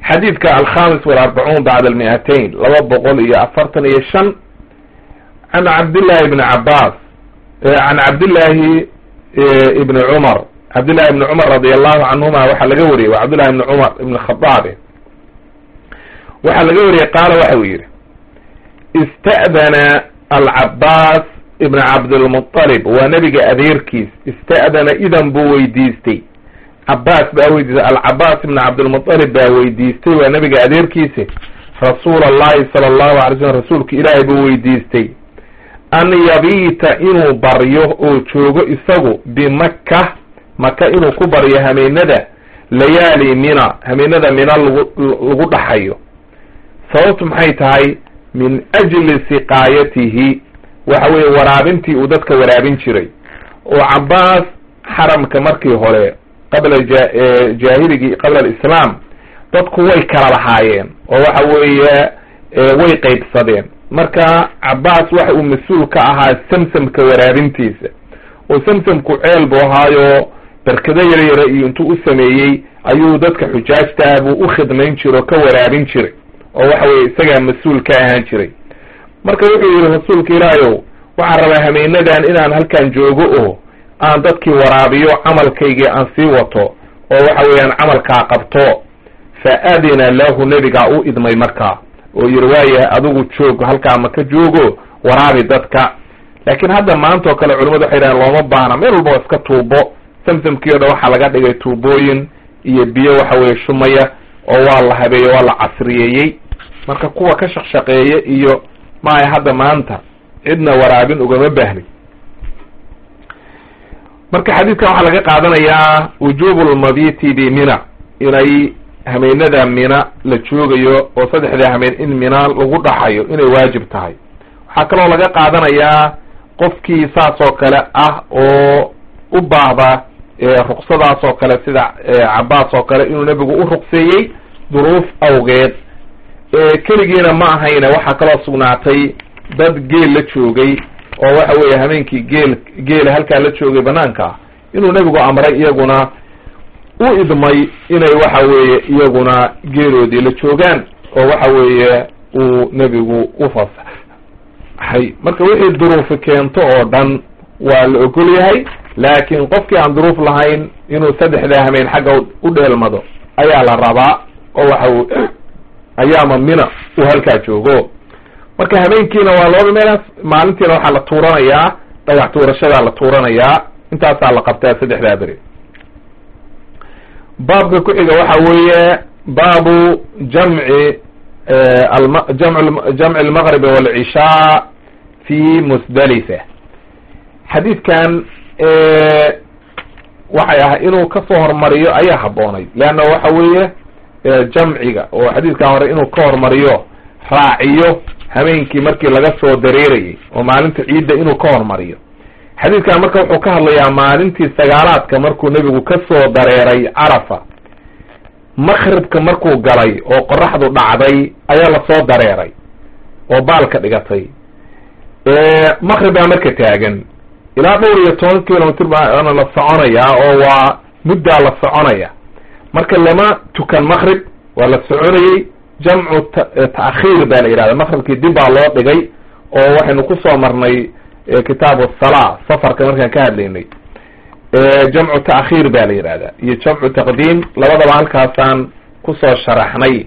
xadiidka alkhamis walarbacun bacda almi'atayn 245 can cabdillahi ibni cabas can cabdillahi ibni cumar cabdillahi ibni cumar radi allahu canhuma waxaa laga wariyey waa cabdillahi ibni cumar ibn khadaabe waxaa laga wariyey qaala waxa uu yidhi ista'dana alcabaas ibn cabdilmuطalib waa nebiga adeerkiis ista'dana idan buu weydiistay cabaas baa weydiistay alcabaas ibn cabdilmuطalib baa weydiistay waa nebiga adeerkiisi rasuul allahi sala allahu alay slam rasuulka ilaahay buu weydiistay an yabiita inuu baryo oo joogo isagu bimaka maka inuu ku baryo hameenada layaali mina hameenada mina lagu dhaxayo sababtu maxay tahay min ajli siqaayatihi waxa weeye waraabintii uu dadka waraabin jiray oo cabaas xaramka markii hore qabla jaahiligii qabla alislaam dadku way kala lahaayeen oo waxa weeye way qaybsadeen marka cabaas waxa uu mas-uul ka ahaa samsamka waraabintiisa oo samsamku ceel buu ahaayo barkado yaryara iyo intuu u sameeyey ayuu dadka xujaajta buu u khidmayn jiro oo ka waraabin jiray oo waxa weye isagaa mas-uul ka ahaan jiray marka wuxuu yihi rasuulka ilaahayow waxaan rabaa hameenadan inaan halkan joogo oo aan dadkii waraabiyo camalkaygii aan sii wato oo waxa weeyaan camalkaa qabto fa adina lahu nebigaa u idmay markaa oo yihi waayahay adigu joog halkaa maka joogo waraabi dadka laakiin hadda maanta oo kale culimadu waxay yidhahan looma baahna meel walba waa iska tuubo samsamkii o dhan waxaa laga dhigay tuubooyin iyo biyo waxa weye shumaya oo waa la habeeye waa la casriyeeyey marka kuwa ka shaqshaqeeye iyo maay hadda maanta cidna waraabin ugama baahni marka xadiidkan waxaa laga qaadanayaa wujubu lmabiti bimina inay hameenada mina la joogayo oo saddexda hameen in mina lagu dhaxayo inay waajib tahay waxaa kaloo laga qaadanayaa qofkii saas oo kale ah oo u baahda ruksadaas oo kale sida cabaas oo kale inuu nebigu u rukseeyey duruuf awgeed keligiina ma ahayna waxaa kaloo sugnaatay dad geel la joogay oo waxa weeye habeenkii geela halkaa la joogay banaanka inuu nebigu amray iyaguna u idmay inay waxa weeye iyaguna geeloodii la joogaan oo waxa weeye uu nebigu u fasaxay marka wixii duruufi keento oo dhan waa la ogol yahay laakiin qofkii aan duruuf lahayn inuu saddexdaa hameen xagga u dheelmado ayaa la rabaa oo waxa ayaama mina uu halkaa joogo marka habeenkiina waa looba meelaas maalintiina waxaa la tuuranayaa dhagax tuurashadaa la tuuranayaa intaasaa la qabtaa saddexdaa beri baabka ku xiga waxa weeye baabu jamci almaqrib walcishaa fi musdalifa xadiidkan waxay ahay inuu kasoo hormariyo ayaa haboonay leanna waxa weeye jamciga oo xadiidkan hore inuu ka hormariyo raaciyo habeenkii markii laga soo dareerayay oo maalinta ciidda inuu ka hormariyo xadiidkan marka wuxuu ka hadlayaa maalintii sagaalaadka markuu nebigu ka soo dareeray carafa maqribka markuu galay oo qoraxdu dhacday ayaa lasoo dareeray oo baalka dhigatay maqrib baa marka taagan ilaa dhowr iyo 10 kilomitr baana la soconayaa oo waa muddaa la soconaya marka lama tukan maqrib waa la soconayey jamcu ta'khiir baa la yidhahda maqribkii dib baa loo dhigay oo waxaynu kusoo marnay kitaabu salaa safarka markaan ka hadlaynay jamcu ta'khiir baa la yidhahda iyo jamcu taqdiim labadaba halkaasaan kusoo sharaxnay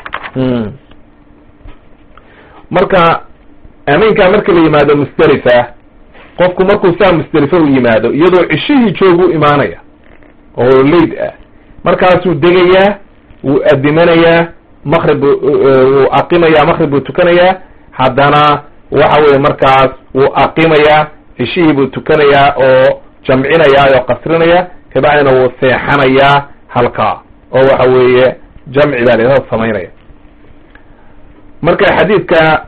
marka ameenkaa marka la yimaado musdalifa qofku markuu saa musdalifa u yimaado iyadoo cishihii joogu imaanaya oo leyd ah markaasuu degayaa wuu adimanayaa maqrib wuu aqimaya maqrib buu tukanayaa haddana waxa weye markaas wuu aqimayaa cishihii buu tukanayaa oo jamcinayaa oo qasrinaya kabacdina wuu seexanayaa halkaa oo waxa weeye jamci baa la samaynaya marka xadiidka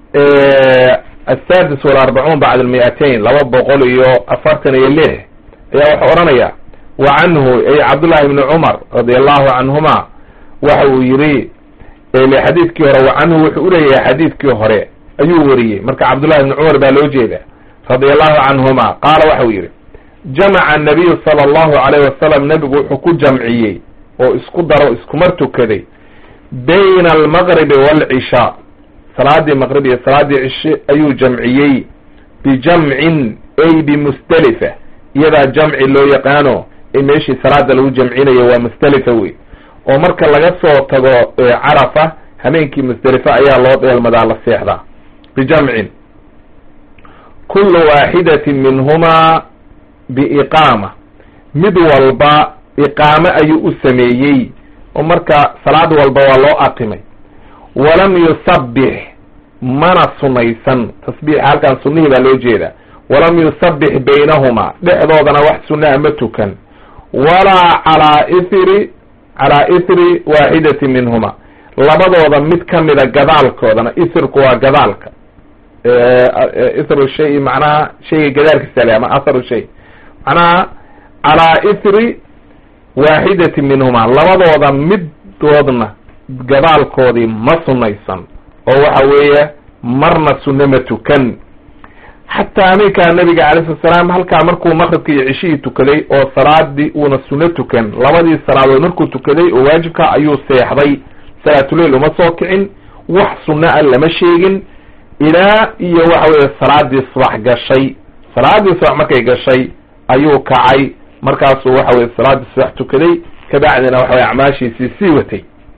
السادس والأربعون بعد 200 246 ayaa wuxuu oranaya وعنه أي عبد الله بن عمر رضي الله عنهما waxa uu yiri xadiidkii hore وعنه wuxuu leeyahay xadiidkii hore ayuu wariyay marka عبد الله بن عمر baa loo jeeda رضي الله عنهما قال waxa uu yiri جمع النبي صلى الله عليه وسلم nabigu wuxuu ku jamciyey oo isku daro isku mar tukaday bayna almaqribi waalcishaa salaadii maqrib iyo salaadii cishe ayuu jamciyey bijamcin ay bimusdelifa iyadaa jamci loo yaqaano ee meeshii salaada lagu jamcinayo waa musdelifa wey oo marka laga soo tago carafa habeenkii musdelifa ayaa loo dheelmadaa la seexdaa bijamcin kullu waaxidatin minhumaa biiqaama mid walba iqaamo ayuu u sameeyey oo marka salaad walba waa loo aqimay walam yusabbix mana sunaysan tasbiix halkan sunnihii baa loo jeedaa walam yusabbix baynahumaa dhexdoodana wax sunnaha ma tukan walaa calaa ithri waaxidatin minhuma labadooda mid kamida gadaalkoodana ithirku waa gadaalka ithru shay macnaha shayga gadaalkiisa le ama atharu shay macnaha calaa ithri waaxidatin minhuma labadooda middoodna gadaalkoodii ma sunaysan oo waxa weeye marna sunne ma tukan xataa aminkaa nabiga calayhi salatu salaam halkaa markuu maqribka iyo cishihii tukaday oo salaadii uuna sunno tukan labadii salaadood markuu tukaday oo waajibka ayuu seexday salaatuleil uma soo kicin wax sunno a lama sheegin ilaa iyo waxa weeye salaadii subax gashay salaadii subax markay gashay ayuu kacay markaasuu waxa weye salaadii subax tukaday kabacdina waxa weye acmaashiisii sii watay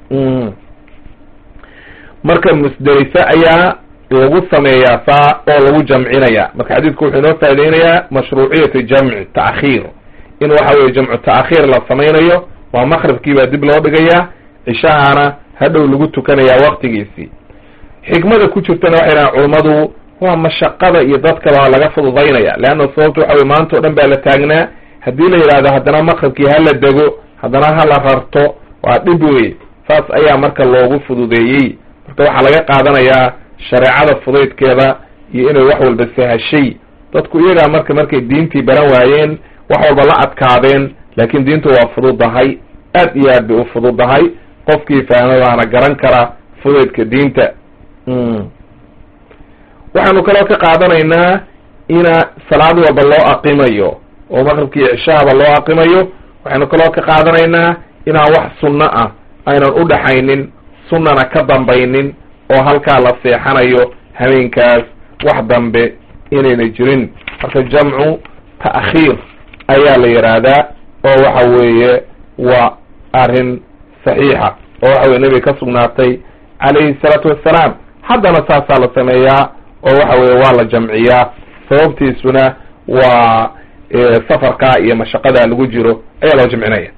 marka musdelife ayaa lagu sameeyaa saa oo lagu jamcinaya marka xadiidku wuxuu inoo faa'ideynayaa mashruuciyatu jamci ta'khiir in waxa weye jamcu ta'khiir la samaynayo waa maqribkii baa dib loo dhigayaa cishahana hadhow lagu tukanayaa waqtigiisii xikmada ku jirtana waxay dhahaan culummadu waa mashaqada iyo dadkaba laga fududaynaya leanna sababta waxa weye maanta o dhan baa la taagnaa haddii la yidhahdo haddana maqribkii hala dego haddana hala rarto waa dhib wey saas ayaa marka loogu fududeeyey marka waxaa laga qaadanayaa shareecada fudaydkeeda iyo inay wax walba sahashay dadku iyagaa markay diintii baran waayeen wax walba la adkaadeen laakiin diintu waa fududahay aad iyo aad bay u fududahay qofkii fahmadaana garan kara fudaydka diinta waxaanu kaloo ka qaadanaynaa ina salaad walba loo aqimayo oo maqribka iyo cishahaba loo aqimayo waxaynu kaloo ka qaadanaynaa inaan wax sunno ah aynan u dhaxaynin sunnana ka dambaynin oo halkaa la seexanayo habeenkaas wax dambe inayna jirin marka jamcu ta'khiir ayaa la yidhaahdaa oo waxa weeye waa arrin saxiixa oo waxa weye nebiga ka sugnaatay calayhi salaatu wassalaam haddana saasaa la sameeyaa oo waxa weye waa la jamciyaa sababtiisuna waa safarkaa iyo mashaqadaa lagu jiro ayaa loo jamcinaya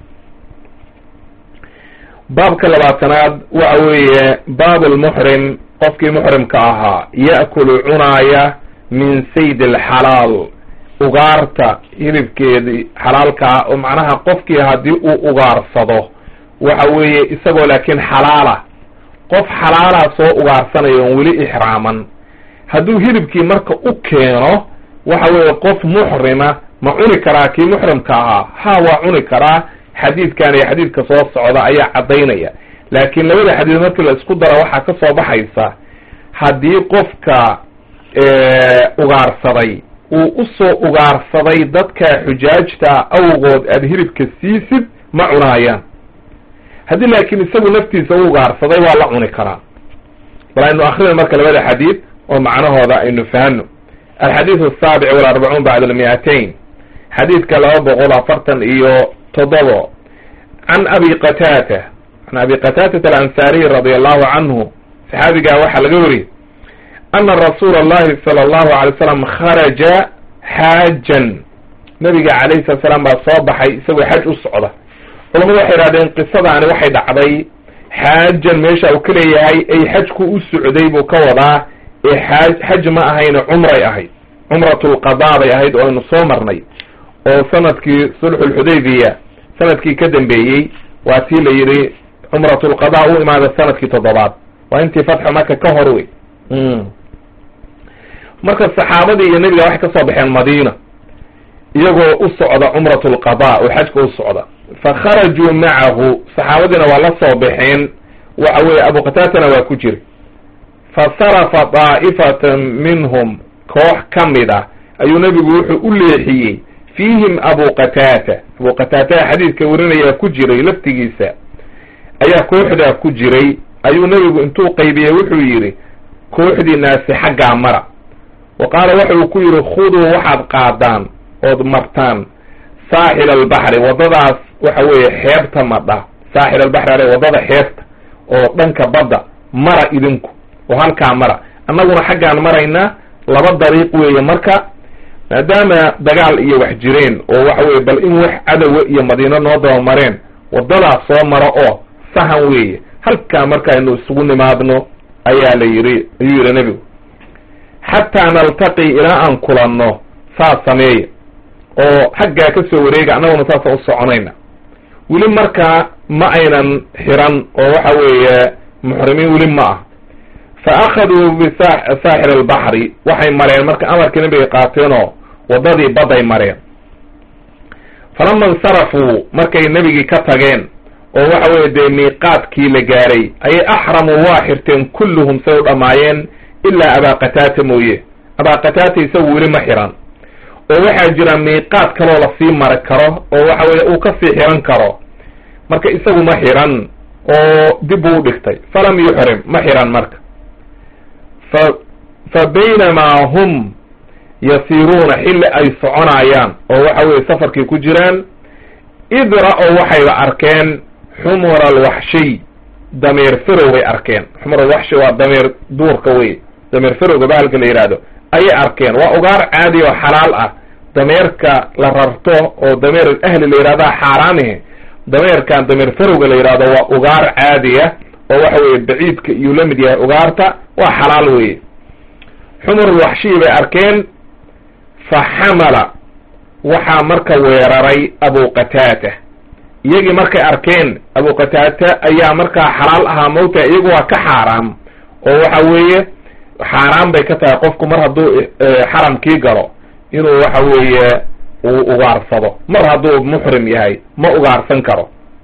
baabka labaatanaad waxa weeye baab lmuxrim qofkii muxrimka ahaa ya'kulu cunaaya min sayd alxalaal ugaarta hilibkeedii xalaalkaa oo macnaha qofkii haddii uu ugaarsado waxa weeye isagoo laakiin xalaala qof xalaala soo ugaarsanayo on weli ixraaman hadduu hilibkii marka u keeno waxa weeye qof muxrima ma cuni karaa kii muxrimka ahaa ha waa cuni karaa xadiidkan iyo xadiidka soo socda ayaa caddaynaya laakiin labada xadiid markii la isku dara waxaa ka soo baxaysa haddii qofka ugaarsaday uu usoo ugaarsaday dadka xujaajta awgood aada hilibka siisid ma cunaayaan haddii laakiin isagu naftiisa u ugaarsaday waa la cuni karaa bal aynu akrina marka labada xadiid oo macnahooda aynu fahano alxadiid asaabic walarbacuun bacda almi'atayn xadiidka 247 can abi qataata alansariy radi allahu canhu saxaabigaa waxaa laga wariyey ana rasuula allahi sala allahu alay wasalam kharaja xaajan nabiga calayhi salatu salaam baa soo baxay isagoo xaj u socda culamadu waxay idhahdeen qisadaani waxay dhacday xaajan meesha uu ka leeyahay ay xajku u socday buu ka wadaa ee xaj ma ahayne cumray ahayd cumratulqadaa bay ahayd oo aynu soo marnay oo sanadkii sulxulxudaybiya sanadkii ka dambeeyey waa tii la yidhi cumratulqadaa u imaada sanadkii 7 waa intii fatxu maka ka hor wey marka saxaabadii iyo nebiga waxay ka soo baxeen madiina iyagoo u socda cumratulqadaa oo xajka u socda fa kharajuu macahu saxaabadiina waa la soo baxeen waxa weeye abu qataatana waa ku jiri fa sarafa daa'ifatan minhum koox ka mid ah ayuu nebigu wuxuu u leexiyey fiihim abu qataata xadiidka warinaya ku jiray laftigiisa ayaa kooxdaa ku jiray ayuu nebigu intuu qaybiyey wuxuu yidhi kooxdiinaasi xaggaa mara wa qaala wuxuu ku yidhi khuduu waxaad qaadaan ood martaan saaxil albaxri waddadaas waxa weeye xeebta madha saaxil albaxri ale waddada xeebta oo dhanka badda mara idinku oo halkaa mara annaguna xaggaan maraynaa laba dariiq weeye marka maadaama dagaal iyo wax jireen oo waxa weye bal in wax cadowa iyo madiino noo daba mareen waddadaas soo maro oo sahan weeye halkaa marka aynu isugu nimaadno ayaa la yidhi ayuu yidhi nebigu xataa naltaqi ilaa aan kulanno saas sameeya oo xaggaa ka soo wareega annaguna saasa u soconayna weli markaa ma aynan xiran oo waxa weeye muxrimiin weli ma ah fa akhaduu bisaaxil albaxri waxay mareen marka amarkii nebigay qaateenoo waddadii badday mareen falama insarafuu markay nebigii ka tageen oo waxa weye dee miiqaadkii la gaaray ayay axramuu waa xirteen kulluhum say u dhammaayeen ilaa abaaqataata mooye abaaqataata isagu weli ma xiran oo waxaa jira miiqaad kaloo lasii mari karo oo waxa weye uu kasii xiran karo marka isagu ma xiran oo dib buu u dhigtay falam yuxrim ma xiran marka fa baynamaa hum yasiiruuna xilli ay soconayaan oo waxa weye safarkii ku jiraan id ra-ow waxayba arkeen xumura alwaxshiy dameer ferow bay arkeen xumur alwaxshi waa dameer duurka wey dameer ferowga bahalka la yidhaahdo ayay arkeen waa ugaar caadi oo xalaal ah dameerka la rarto oo dameer ahli la yidhahdaa xaaraamihi dameerkan dameer ferowga la yidhahdo waa ugaar caadiya oo waxa weye baciidka iyuu la mid yahay ugaarta waa xalaal weye xumur alwaxshiy bay arkeen fa xamala waxaa marka weeraray abu qataata iyagii markay arkeen abu qataata ayaa markaa xalaal ahaa mawta iyagu waa ka xaaraam oo waxa weeye xaaraan bay ka tahay qofku mar hadduu xaramkii galo inuu waxa weeye uu ugaarsado mar hadduu muxrim yahay ma ugaarsan karo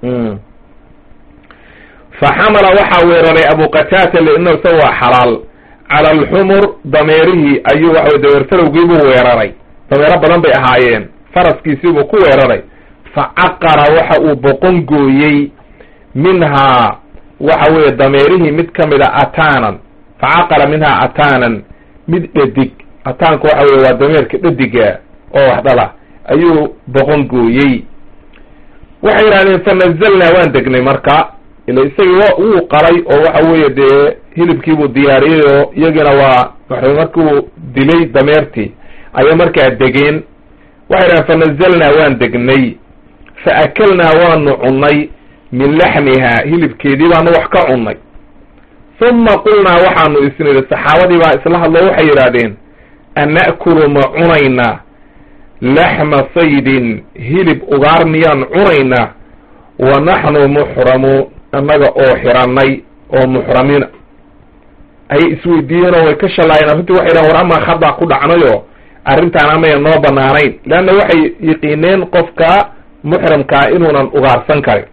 fa xamala waxaa weeraray abu qataata liannahu isaga waa xalaal cala alxumur dameerihii ayuu waxa dameer farowgiibuu weeraray dameero badan bay ahaayeen faraskiisiibuu ku weeraray fa caqara waxa uu boqon gooyey minhaa waxa weeye dameerihii mid ka mid a ataanan fa caqara minhaa ataanan mid dhadig ataanka waxa weye waa dameerka dhadiga oo wax dhala ayuu boqon gooyey waxay yidhahdeen fa nazalnaa waan degnay marka ila isagii wuu qalay oo waxa weeye dee hilibkiibuu diyaariyey oo iyagina waa markuu dilay dameertii ayay markaa degeen waxay yidhahdeen fa nazalnaa waan degnay fa akalnaa waanu cunnay min laxmihaa hilibkeedii baanu wax ka cunnay uma qulnaa waxaanu isnidhi saxaabadii baa isla hadlo waxay yidhaahdeen an na'kulu ma cunaynaa laxma saydin hilib ugaar miyaan cunaynaa wa naxnu muxramu annaga oo xirannay oo muxramiina ayay isweydiiyeenoo way ka shallaayeen arrintii waxay dhahen war amaa khadaa ku dhacnayoo arrintaan amaya noo banaanayn leanna waxay yiqiineen qofka muxrimkaa inuunan ugaarsan karin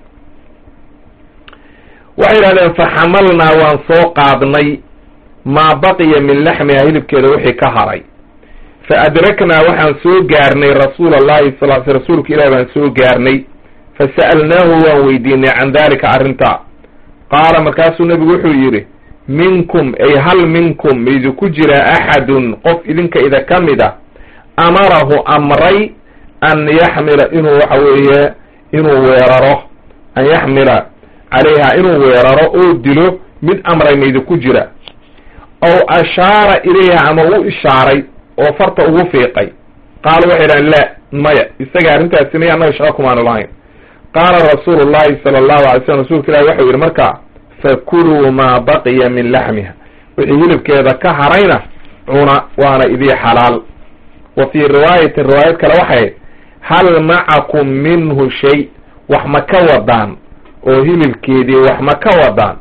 waxay yidhahdeen fa xamalnaa waan soo qaadnay maa baqiya min laxmiha hilibkeeda wixii ka haray fa adraknaa waxaan soo gaarnay rasuula allahi sal rasuulka ilahi baan soo gaarnay fa sa'alnaahu waan weydiinay can dalika arrintaa qaala markaasuu nebigu wuxuu yidhi minkum ay hal minkum maidiku jira axadun qof idinka ida ka mid a amarahu amray an yaxmila inuu waxa weeye inuu weeraro an yaxmila calayha inuu weeraro oo dilo mid amray maidiku jira aw ashaara ilayha ama u ishaaray oo farta ugu fiiqay qaala waxay dhahen la maya isaga arrintaas samey annaga shaqa kumaanu lahayn qaala rasuulu llahi sala allahu alay slam rasuulka ilahi waxau yidhi markaa fakuluu maa baqiya min laxmiha wixii hilibkeeda ka harayna cuna waana idii xalaal wa fii riwaayatin riwaayad kale waxay hal macakum minhu shay wax ma ka wadaan oo hilibkeedii wax ma ka wadaan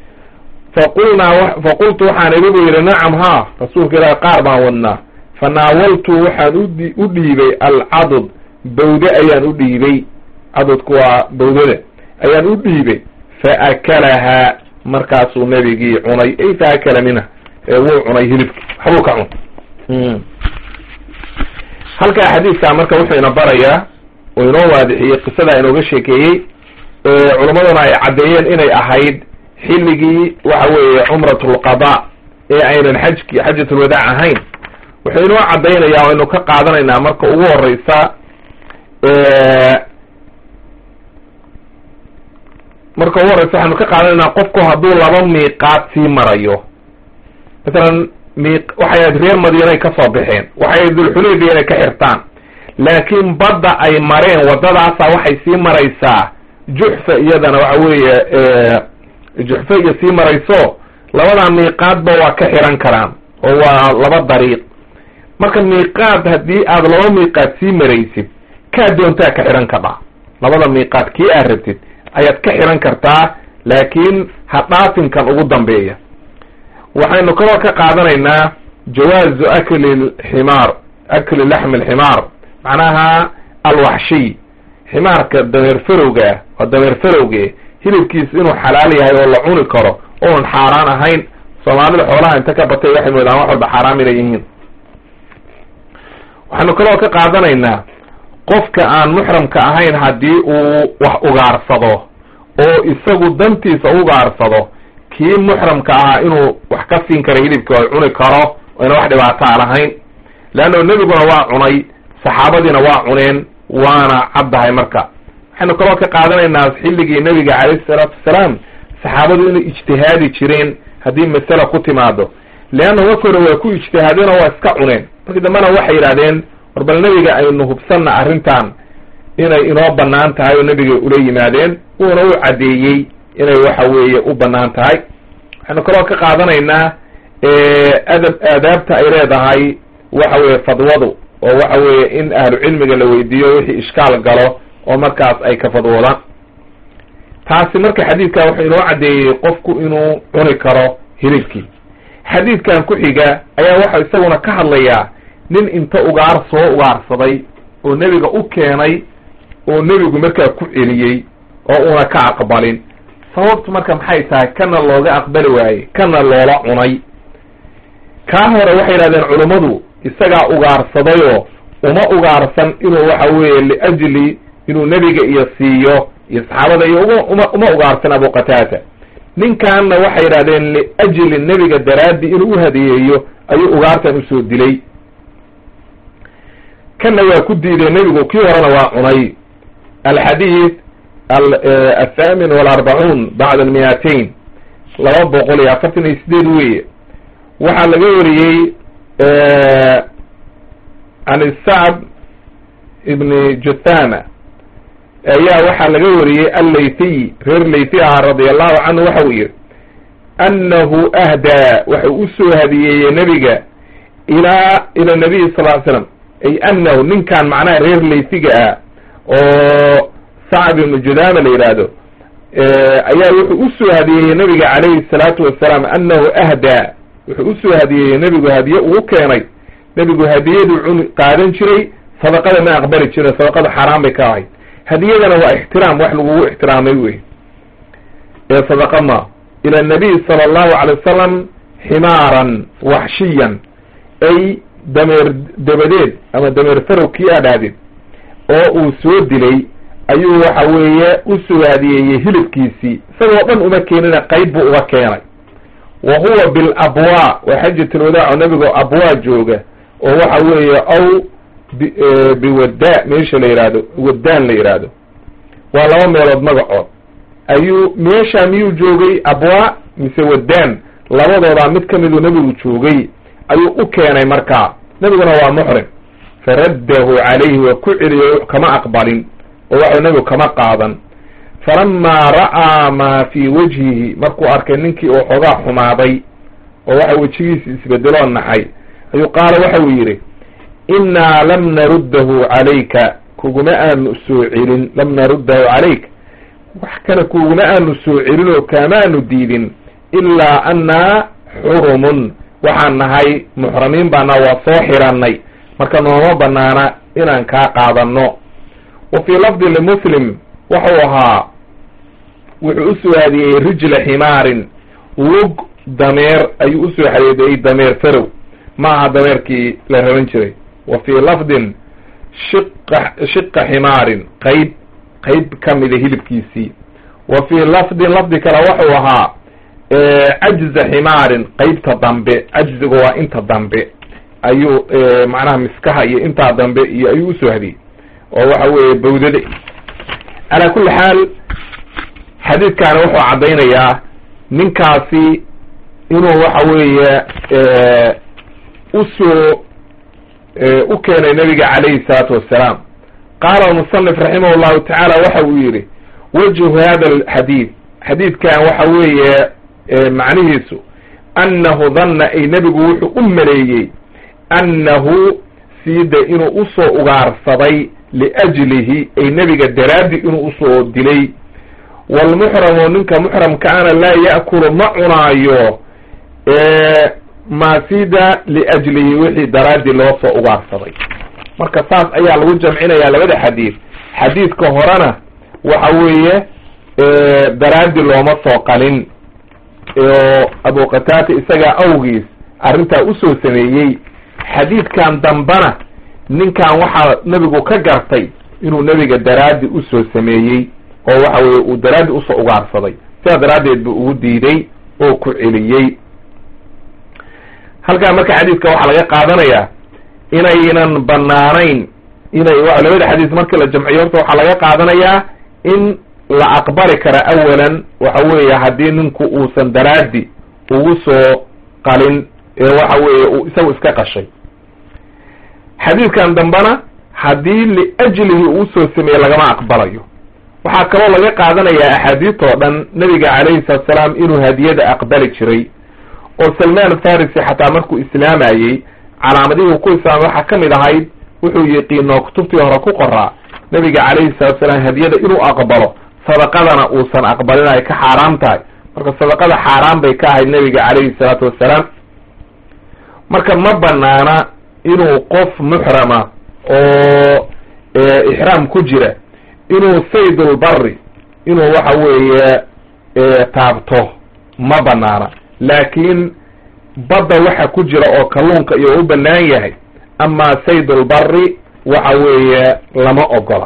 faqultu waxaan idigu yidhi nacam haa rasuulka ilaahi qaar baan wadnaa fanaawaltu waxaan u dhiibay alcadud bawde ayaan u dhiibay cadudku waa bawdada ayaan u dhiibay faakalahaa markaasuu nebigii cunay ay faakala minha wuu cunay hilibki waxbuu ka cun halkaa xadiidkaa marka wuxuu ina barayaa oo inoo waadixiyey qisadaa inooga sheekeeyey culammaduna ay caddeeyeen inay ahayd xilligii waxa weeye cumratulqada ee aynan xajatulwadaac ahayn. wuxuu inoo caddaynayaa aynu ka qaadanaynaa marka ugu horeysa waxaynu ka qaadanaynaa qofku hadduu laba miiqaad sii marayo, masalan waxay ahayd reer madiinay ka soo baxeen, waxay ahayd dulxulayfa inay ka xirtaan, laakiin badda ay mareen waddadaasa waxay sii maraysaa juxfa, iyadana waxa weeye juxfa iyo sii marayso labadaa miiqaadba waa ka xiran karaan oo waa laba dariiq. marka miiqaad haddii aad laba miiqaad sii maraysid kaa doontaa ka xiran kadhaa, labada miiqaad kii aad rabtid ayaad ka xiran kartaa, laakiin ha dhaafinkan ugu dambeeya. waxaynu kaloo ka qaadanaynaa jawaazu akli laxmi alximaar, macnaha alwaxshiy, ximaarka dameer farowga ah waa dameer farowge hilibkiis inuu xalaal yahay oo la cuni karo oon xaaraan ahayn. soomaalida xoolaha inta ka batay waxay moodaan wax walba xaaraam inay yihiin. waxaynu kaloo ka qaadanaynaa qofka aan muxramka ahayn haddii uu wax ugaarsado oo isagu dantiisa ugaarsado, kii muxramka ahaa inuu wax ka siin karo hilibka oo cuni karo oyna wax dhibaataa lahayn, leanna nebiguna waa cunay, saxaabadiina waa cuneen, waana caddahay. marka waxaynu kaloo ka qaadanaynaa xilligii nebiga calayhi salaatu wasalaam saxaabadu inay ijtihaadi jireen haddii masala ku timaado, leanna wakore waa ku ijtihaadeen oo waa iska cuneen. markii dambena waxay yidhahdeen war bal nebiga aynu hubsanna arrintan inay inoo bannaan tahay oo nebigay ula yimaadeen, uuna u caddeeyey inay waxa weeye u bannaan tahay. waxaynu kaloo ka qaadanaynaa aadaabta ay leedahay waxa weeye fadwadu, oo waxa weeye in ahlu cilmiga la weydiiyo wixii ishkaal galo oo markaas ay ka fadwoodaan. taasi marka xadiidkan wuxuu inoo caddeeyey qofku inuu cuni karo hilibkii. xadiidkan ku xiga ayaa waxau isaguna ka hadlayaa nin inta soo ugaarsaday oo nebiga u keenay oo nebigu markaa ku celiyey oo una ka aqbalin. sababtu marka maxay tahay kana looga aqbali waaye kana loola cunay? kaa hore waxay yidhahdeen culummadu isagaa ugaarsadayoo uma ugaarsan inuu waxa weeye liajli inuu nebiga iyo siiyo iyo saxaabada iyo uma ugaarsan Abu Qataada. ninkaanna waxay yidhahdeen liajli nebiga daraaddi inuu u hadiyeeyo ayuu ugaartan usoo dilay. kana waa ku diiday nebigu, kii horena waa cunay. alxadiid الثامن والأربعون بعد 200 248 weye. waxaa laga wariyey can sacd ibn juthama ayaa waxaa laga wariyey allaythiy, reer laythi ahaa radi allahu canhu, waxa uu yihi annahu ahdaa waxau usoo hadiyeeyey nebiga ila nabiy sal ly slam, ay annahu ninkan macnaha reer laythiga ah oo sacd ibnu judama la yidhaahdo ayaa wuxuu usoo hadiyeeyey nebiga calayhi salaatu wasalaam, annahu ahdaa wuxuu usoo hadiyeeyey nebigu hadiye uu keenay. nebigu hadiyadu qaadan jiray, sadaqada ma aqbali jirin, sadaqada xaaraan bay ka ahayd. hadiyadana waa ixtiraam, wax lagugu ixtiraamay wey, ee sadaqa ma. ila nabiy sala allahu calay wasalam ximaaran waxshiyan, ay dameer dabadeed ama dameer farow kii adhaadid oo uu soo dilay ayuu waxa weeye usoo hadiyeeyey hilibkiisii. isagoo dhan uma keenina qayb buu uga keenay. wa huwa bilabwaa, waa xajatulwadaac oo nebigoo abwaa jooga oo waxa weeye aw biwaddaa meesha la yidhaahdo, waddaan la yidhaahdo, waa laba meelood magacood. ayuu meesha miyuu joogay abwaa mise waddaan? labadoodaa mid ka miduu nebigu joogay ayuu u keenay. markaa nebiguna waa muxrim, faraddahu calayhi waa ku celiyo, kama aqbalin oo waxau nebigu kama qaadan. falamaa ra'aa maa fii wajhihi, markuu arkay ninkii oo xoogaa xumaaday oo waxa wejigiisi isbedeloo naxay, ayuu qaala waxa uu yidhi innaa lam naruddahu calayka, kuguma aanu soo celin, lam naruddahu calayk, wax kana kuguma aanu soo celin oo kaamaanu diidin, ilaa annaa xurumun, waxaan nahay muxramiin baana, waa soo xirannay, marka nooma banaana inaan kaa qaadanno. wa fii lafdi limuslim waxuu ahaa wuxuu usoo hadiyey rijla ximaarin, lug dameer ayuu usoo hadeeyey, dameer farow maaha dameerkii la raban jiray. wa fii lafdin shiqa ximaarin, qayb ka mida hilibkiisii. wa fii lafdin lafdi kale waxuu ahaa cajza ximaarin qaybta dambe, cajziga waa inta dambe ayuu macnaha miskaha iyo intaa dambe iyo ayuu usoo hadiyey oo waxa weeye bawdada. calaa kulli xaal xadiidkaani wuxuu caddaynayaa ninkaasi inuu waxa weeye u keenay nabiga calayhi salaatu wassalaam. qaala almusanif raximah llahu tacaala waxa uu yidhi wajhu hada alxadiid, xadiidkan waxa weeye macnihiisu annahu danna ay nebigu wuxuu u maleeyey annahu siida inuu usoo ugaarsaday liajlihi ay nebiga daraaddi inuu usoo dilay. walmuxramu ninka muxramkaana laa ya'kulu ma cunaayo maasida liajlihi wixii daraaddi loo soo ugaarsaday. marka saas ayaa lagu jamcinayaa labada xadiid. xadiidka horena waxa weeye daraaddi looma soo qalin oo abu qataata isagaa awgiis arrintaa usoo sameeyey. xadiidkan dambana ninkan waxaa nebigu ka gartay inuu nebiga daraaddi usoo sameeyey oo waxa weye uu daraaddi usoo ugaarsaday, sidaa daraaddeed buu ugu diiday oo ku celiyey. halkaa marka xadiidka waxaa laga qaadanayaa inaynan banaanayn inay labada xadiis markii la jamciyo horta waxaa laga qaadanayaa in la aqbali kara awalan waxa weeye haddii ninku uusan daraaddi ugu soo qalin waxa weeye uu isagu iska qashay. xadiidkan dambena haddii liajlihi uu soo sameeye lagama aqbalayo. waxaa kaloo laga qaadanayaa axaadiis oo dhan nabiga calayhi salatu salaam inuu hadiyada aqbali jiray oo salmaan farisi xataa markuu islaamayey calaamadihii ku islaamay waxaa ka mid ahayd wuxuu yiqiinoo kutubtii hore ku qoraa nabiga calayhi salatu salaam hadiyada inuu aqbalo, sadaqadana uusan aqbalin ay ka xaaraam tahay. marka sadaqada xaaraan bay ka ahayd nabiga calayhi salaatu wassalaam. marka ma banaana inuu qof muxrama oo ixraam ku jira inuu saydulbari inuu waxa weeye taabto ma banaana, laakiin badda waxa ku jira oo kalluunka iyo u banaan yahay. ama saydulbari waxa weeye lama ogola.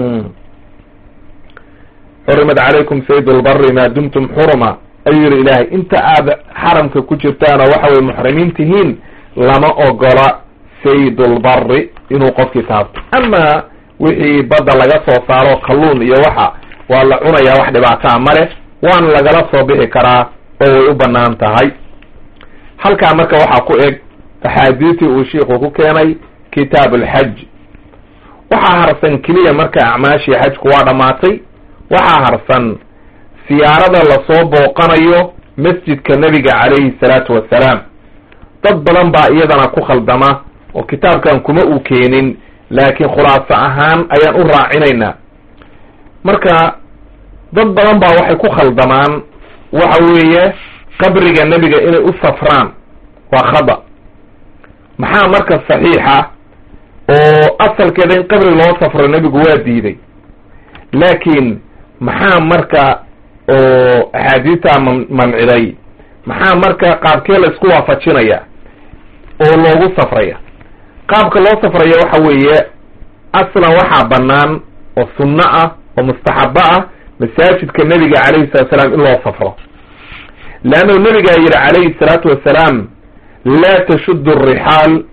xurimat calaykum saydulbari maa dumtum xuruma ayuu yihi ilaahay, inta aad xaramka ku jirtaan oo waxa weye muxrimiin tihiin lama ogola saydulbari inuu qofkii taabto. ama wixii badda laga soo saaro kalluun iyo waxa waa la cunayaa, wax dhibaataa male, waana lagala soo bixi karaa oo way u banaan tahay. halkaa marka waxaa ku eg axaadiistii uu shiiku ku keenay kitaab alxaj. waxaa harsan keliya marka acmaashii xajku waa dhammaatay, waxaa harsan siyaarada lasoo booqanayo masjidka nebiga calayhi salaatu wassalaam. dad badan baa iyadana ku khaldama oo kitaabkan kuma uu keenin, laakiin khulaaso ahaan ayaan u raacinaynaa. marka dad badan baa waxay ku khaldamaan waxa weeye qabriga nebiga inay u safraan, waa khada. maxaa marka saxiixa oo asalkeeda in qabri loo safro nebigu waa diiday, laakiin maxaa marka oo axaadiistaa manciday, maxaa marka qaabkee la isku waafajinaya oo loogu safraya? qaabka loo safraya waxa weeye aslan waxaa banaan oo sunno ah oo mustaxabo ah masaajidka nebiga calayhi salatu wasalaam in loo safro. leannu nebigaa yidhi calayhi salaatu wassalaam laa tashuddu arixaal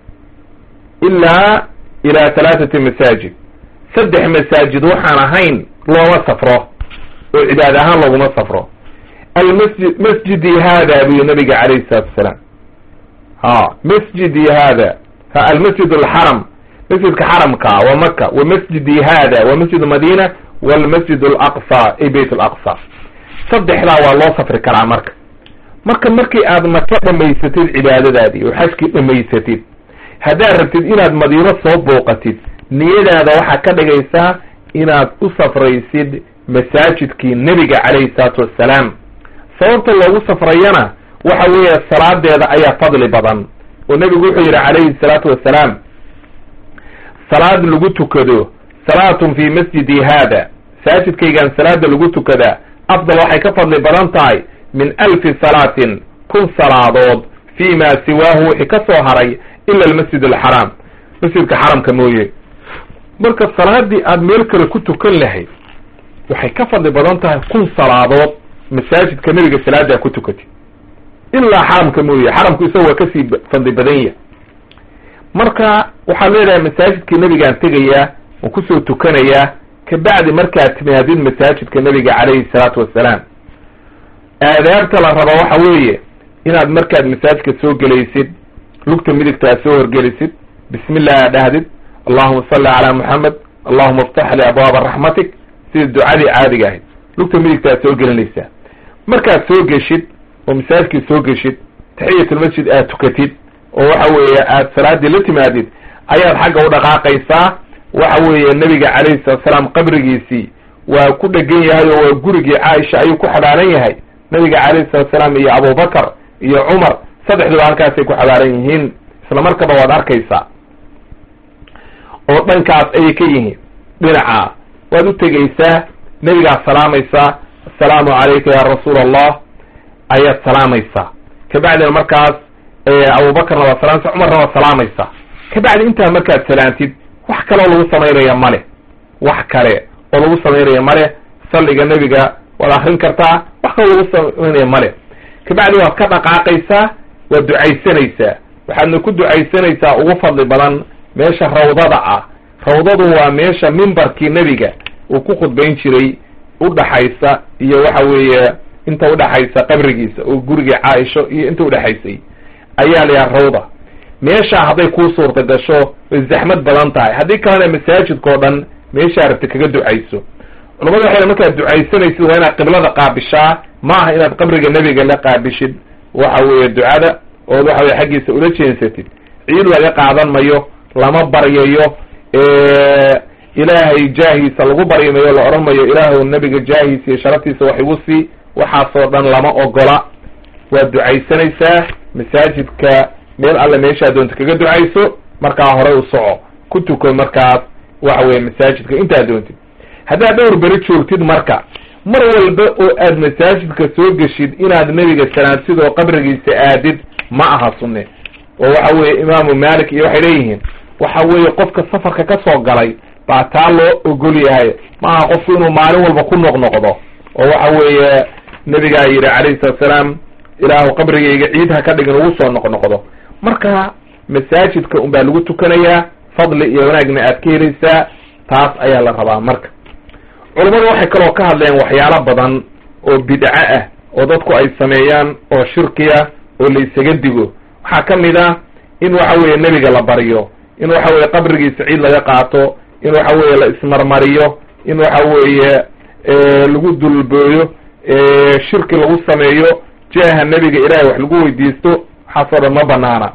ilaa ilaa 3 masaajid. 3 masaajid waxaan ahayn looma safro oo cibaad ahaan looguma safro. masjidi hada buyi nabiga calayhi salatu wasalaam, masjidi hada almasjid alxaram, masjidka xaramka waa maka, wa masjidi hada wa masjid madina walmasjid alaqsa ay bayt alaqsa. 3daa waa loo safri karaa. markii aad maka dhamaysatid cibaadadaadii oo xajkii dhamaysatid, haddaad rabtid inaad madiino soo booqatid, niyadaada waxaa ka dhigaysaa inaad u safraysid masaajidkii nebiga calayhi salaatu wassalaam. sababta loogu safrayana waxa weeye salaadeeda ayaa fadli badan oo nebigu wuxuu yidhi calayhi salaatu wassalaam, salaad lagu tukado salaatun fi masjidi hada, masaajidkaygan salaada lagu tukadaa afdal waxay ka fadli badan tahay min 1000 salaatin 1000 salaadood fi ma siwaahu wixii ka soo haray ila almasjid alxaram, masjidka xaramka mooye. marka salaadii aad meel kale ku tukan lahayd waxay ka fadli badan tahay 1000 salaadood masaajidka nebiga salaadaa ku tukatid. ilaa xaramka mooye, xaramku isaga waa kasii fadli badan yahay. marka waxaad leedahay masaajidka nebigaan tegayaa oo kusoo tukanayaa, kabacdi markaad timaadid masaajidka nebiga calayhi salaatu wassalaam, aadaabta la raba waxa weeye inaad markaad masaajidka soo gelaysid lugta midigta aad soo horgelisid, bismi llah aad dhahdid, allahuma salli calaa muxamed, allahuma iftax li abwaaba raxmatik, sida ducadii caadiga ahayd. lugta midigta aad soo gelinaysaa. markaad soo geshid oo masaajidkii soo geshid, taxiyatulmasjid aad tukatid oo waxa weeye aad salaadii la timaadid, ayaad xagga u dhaqaaqaysaa. waxa weeye nebiga calayhi salatu salaam qabrigiisii waa ku dhegan yahay oo waa gurigii caaisha ayuu ku xabaaran yahay. nebiga calayhi salatu salaam iyo abubakar iyo cumar saddexduba halkaasay ku xabaaran yihiin, isla markaba waad arkaysaa oo dhankaas ayay ka yihiin. dhinaca waad u tegaysaa, nebigaad salaamaysaa, assalaamu calayka ya rasuula allah ayaad salaamaysaa. kabacdina markaas abubakarna waad salaamaysaa, cumarna waad salaamaysaa. kabacdi intaa markaad salaantid wax kale oo lagu samaynaya male, wax kale oo lagu samaynaya male. salliga nebiga waad akrin kartaa, wax kaloo lagu samaynaya male. kabacdi waad ka dhaqaaqaysaa, waad ducaysanaysaa. waxaadna ku ducaysanaysaa ugu fadli badan meesha rawdada ah. rawdadu waa meesha mimbarkii nebiga uu ku khudbayn jiray udhaxaysa iyo waxa weeye inta udhaxaysa qabrigiisa oo guriga caaisho iyo inta udhaxaysay ayaa la yaha rawda. meeshaa hadday kuu suurta gasho way zaxmad badan tahay, haddii kalena masaajidka oo dhan meeshaa rabta kaga ducayso. culamadu waxay markaad ducaysanaysid waa inaad qiblada qaabishaa, ma aha inaad qabriga nebiga la qaabishid waxa weeye ducada ood waxa weye xaggiisa ula jeensatid. ciid laga qaadan mayo, lama baryayo, ilaahay jaahiisa lagu baryi mayo, la odhan mayo ilaahu nebiga jaahiisa iyo sharaftiisa wax igu sii, waxaasoo dhan lama ogola. waad ducaysanaysaa masaajidka meel alle meeshaa doonta kaga ducayso, markaa hore u soco ku tuko markaas waxa weye masaajidka intaad doontid. haddaad dhowr beri joogtid marka mar walba oo aad masaajidka soo geshid inaad nebiga salaamsid oo qabrigiisa aadid ma aha sunne. oo waxa weeye imaamu malik iyo waxay leeyihiin waxa weeye qofka safarka ka soo galay baa taa loo ogol yahay, ma aha qofku inuu maalin walba ku noqnoqdo oo waxa weeye nebigaa yidhi calayhi salatu salaam ilaahu qabrigayga ciid ha ka dhigin ugu soo noqnoqdo. marka masaajidka un baa lagu tukanayaa, fadli iyo wanaagna aad ka helaysaa, taas ayaa la rabaa. marka culammadu waxay kaloo ka hadleen waxyaalo badan oo bidco ah oo dadku ay sameeyaan oo shirkiya oo la isaga digo. waxaa ka mid ah in waxa weeye nebiga la baryo, in waxa weeye qabrigiisa ciid laga qaato, in waxa weeye la ismarmariyo, in waxa weeye lagu dulbooyo, shirki lagu sameeyo, jaaha nebiga ilaahay wax lagu weydiisto, waxaasoo dhan ma banaana.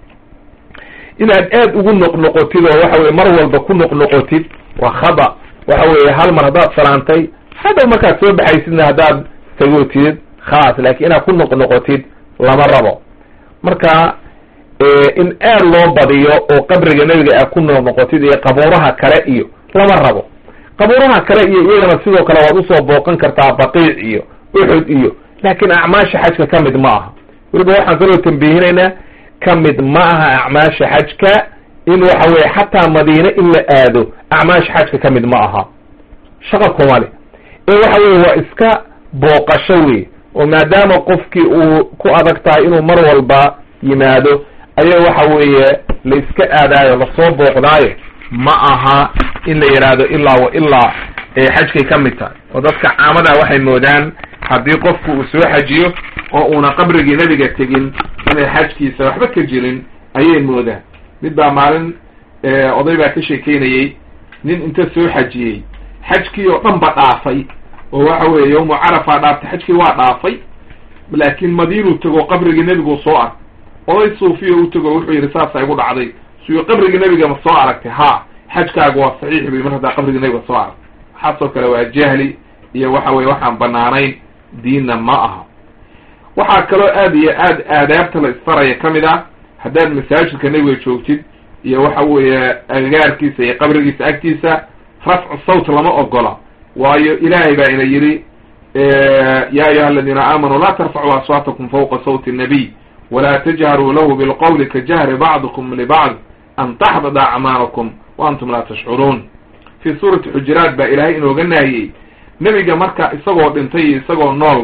inaad aad ugu noqnoqotid oo waxa weye mar walba ku noqnoqotid waa khada. waxa weeye hal mar haddaad salaantay hadhow markaad soo baxaysidna haddaad tagootid khalaas, laakiin inaad ku noqnoqotid lama rabo. marka in aad loo badiyo oo qabriga nebiga aad ku noqnoqotid iyo qabuuraha kale iyo lama rabo. qabuuraha kale iyo iyagana sidoo kale waad usoo booqan kartaa, baqiic iyo uxud iyo, laakiin acmaasha xajka ka mid ma aha. weliba waxaan kaloo tambihinaynaa ka mid ma aha acmaasha xajka in waxa weye xataa madiine in la aado acmaasha xajka ka mid ma aha, shaqa kuma le. waxa weye waa iska booqasho wey, oo maadaama qofkii uu ku adag tahay inuu mar walba yimaado ayaa waxa weeye la iska aadaayo lasoo booqdaayo, ma aha in la yidhaahdo ilaa wa ilaa xajkay ka mid tahay. oo dadka caamada waxay moodaan haddii qofku uu soo xajiyo oo uuna qabrigii nebiga tegin inay xajkiisa waxba ka jirin ayay moodaan. mid baa maalin oday baa ka sheekeynayey nin inta soo xajiyey xajkii oo dhan ba dhaafay oo waxa weeye yawmu carafa dhaaftay, xajkii waa dhaafay, laakiin madiinuu tego qabrigii nebigu soo ark. oday suufiya u tego wuxuu yidhi saasa igu dhacday, suyo qabrigii nebiga ma soo aragtay? ha, xajkaaga waa saxiix bi mar haddaa qabrigii nebiga soo aragtay. waxaasoo kale waa jahli iyo waxa weye waxaan banaanayn, diinna ma aha. waxaa kaloo aad iyo aad aadaabta la isfaraya ka mid ah haddaad masaajidka nebiga joogtid iyo waxa weeye agagaarkiisa iyo qabrigiisa agtiisa, rafcu sawt lama ogola. waayo ilaahay baa ina yidhi ya ayuha aladiina aamanuu laa tarfacuu aswaatakum fawqa sawti الnabiy walaa tajharuu lahu bilqowli kajahri bacdikum libacd an taxbada acmaalakum wa antum laa tashcuruun. fii suurati xujuraat baa ilaahay inooga naahiyey nebiga marka isagoo dhintay iyo isagoo noolba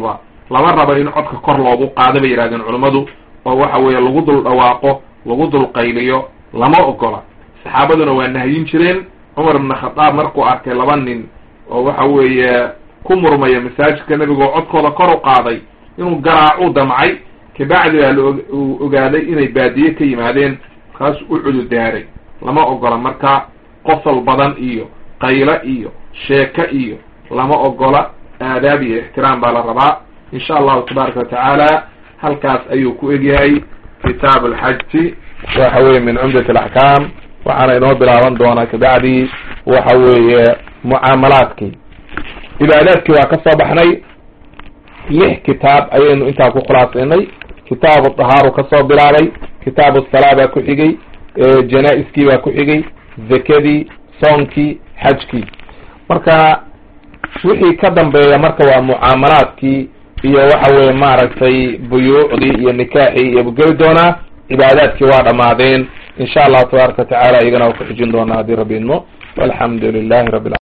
lama rabo in codka kor loogu qaado bay yidhahdeen culummadu oo waxa weeye lagu dul dhawaaqo lagu dul qayliyo lama ogola saxaabaduna waa nahyin jireen cumar ibn khadaab markuu arkay laba nin oo waxa weeye ku murmaya masaajidka nebigoo codkooda kor u qaaday inuu garaacuu damcay kabacdi baa uu ogaaday inay baadiye ka yimaadeen markaas u cududaaray lama ogola marka qosol badan iyo qaylo iyo sheeko iyo lama ogola aadaab iyo ixtiraam baa la rabaa insha allahu tabaaraka watacaala halkaas ayuu ku egyahay kitaab alxaji waxa weye min cumdat alaxkaam waxaana inoo bilaaban doonaa kabacdi waxa weeye mucaamalaadkii cibaadaadkii waa ka soo baxnay 6 kitaab ayaynu intaa ku khulaasaynay kitaabu طahaaru ka soo bilaabay kitaabu salaa baa ku xigay janaa-iskii baa ku xigay zakadii soonkii xajkii marka wixii ka dambeeya marka waa mucaamalaadkii iyo waxa weye maaragtay buyuucdii iyo nikaaxii iyo bugeli doonaa cibaadaadkii waa dhamaadeen insha allahu tabaaraka watacaala iyagana waa ku xijin doonaa haddii rabbi idmo walxamdu lilahi rabbi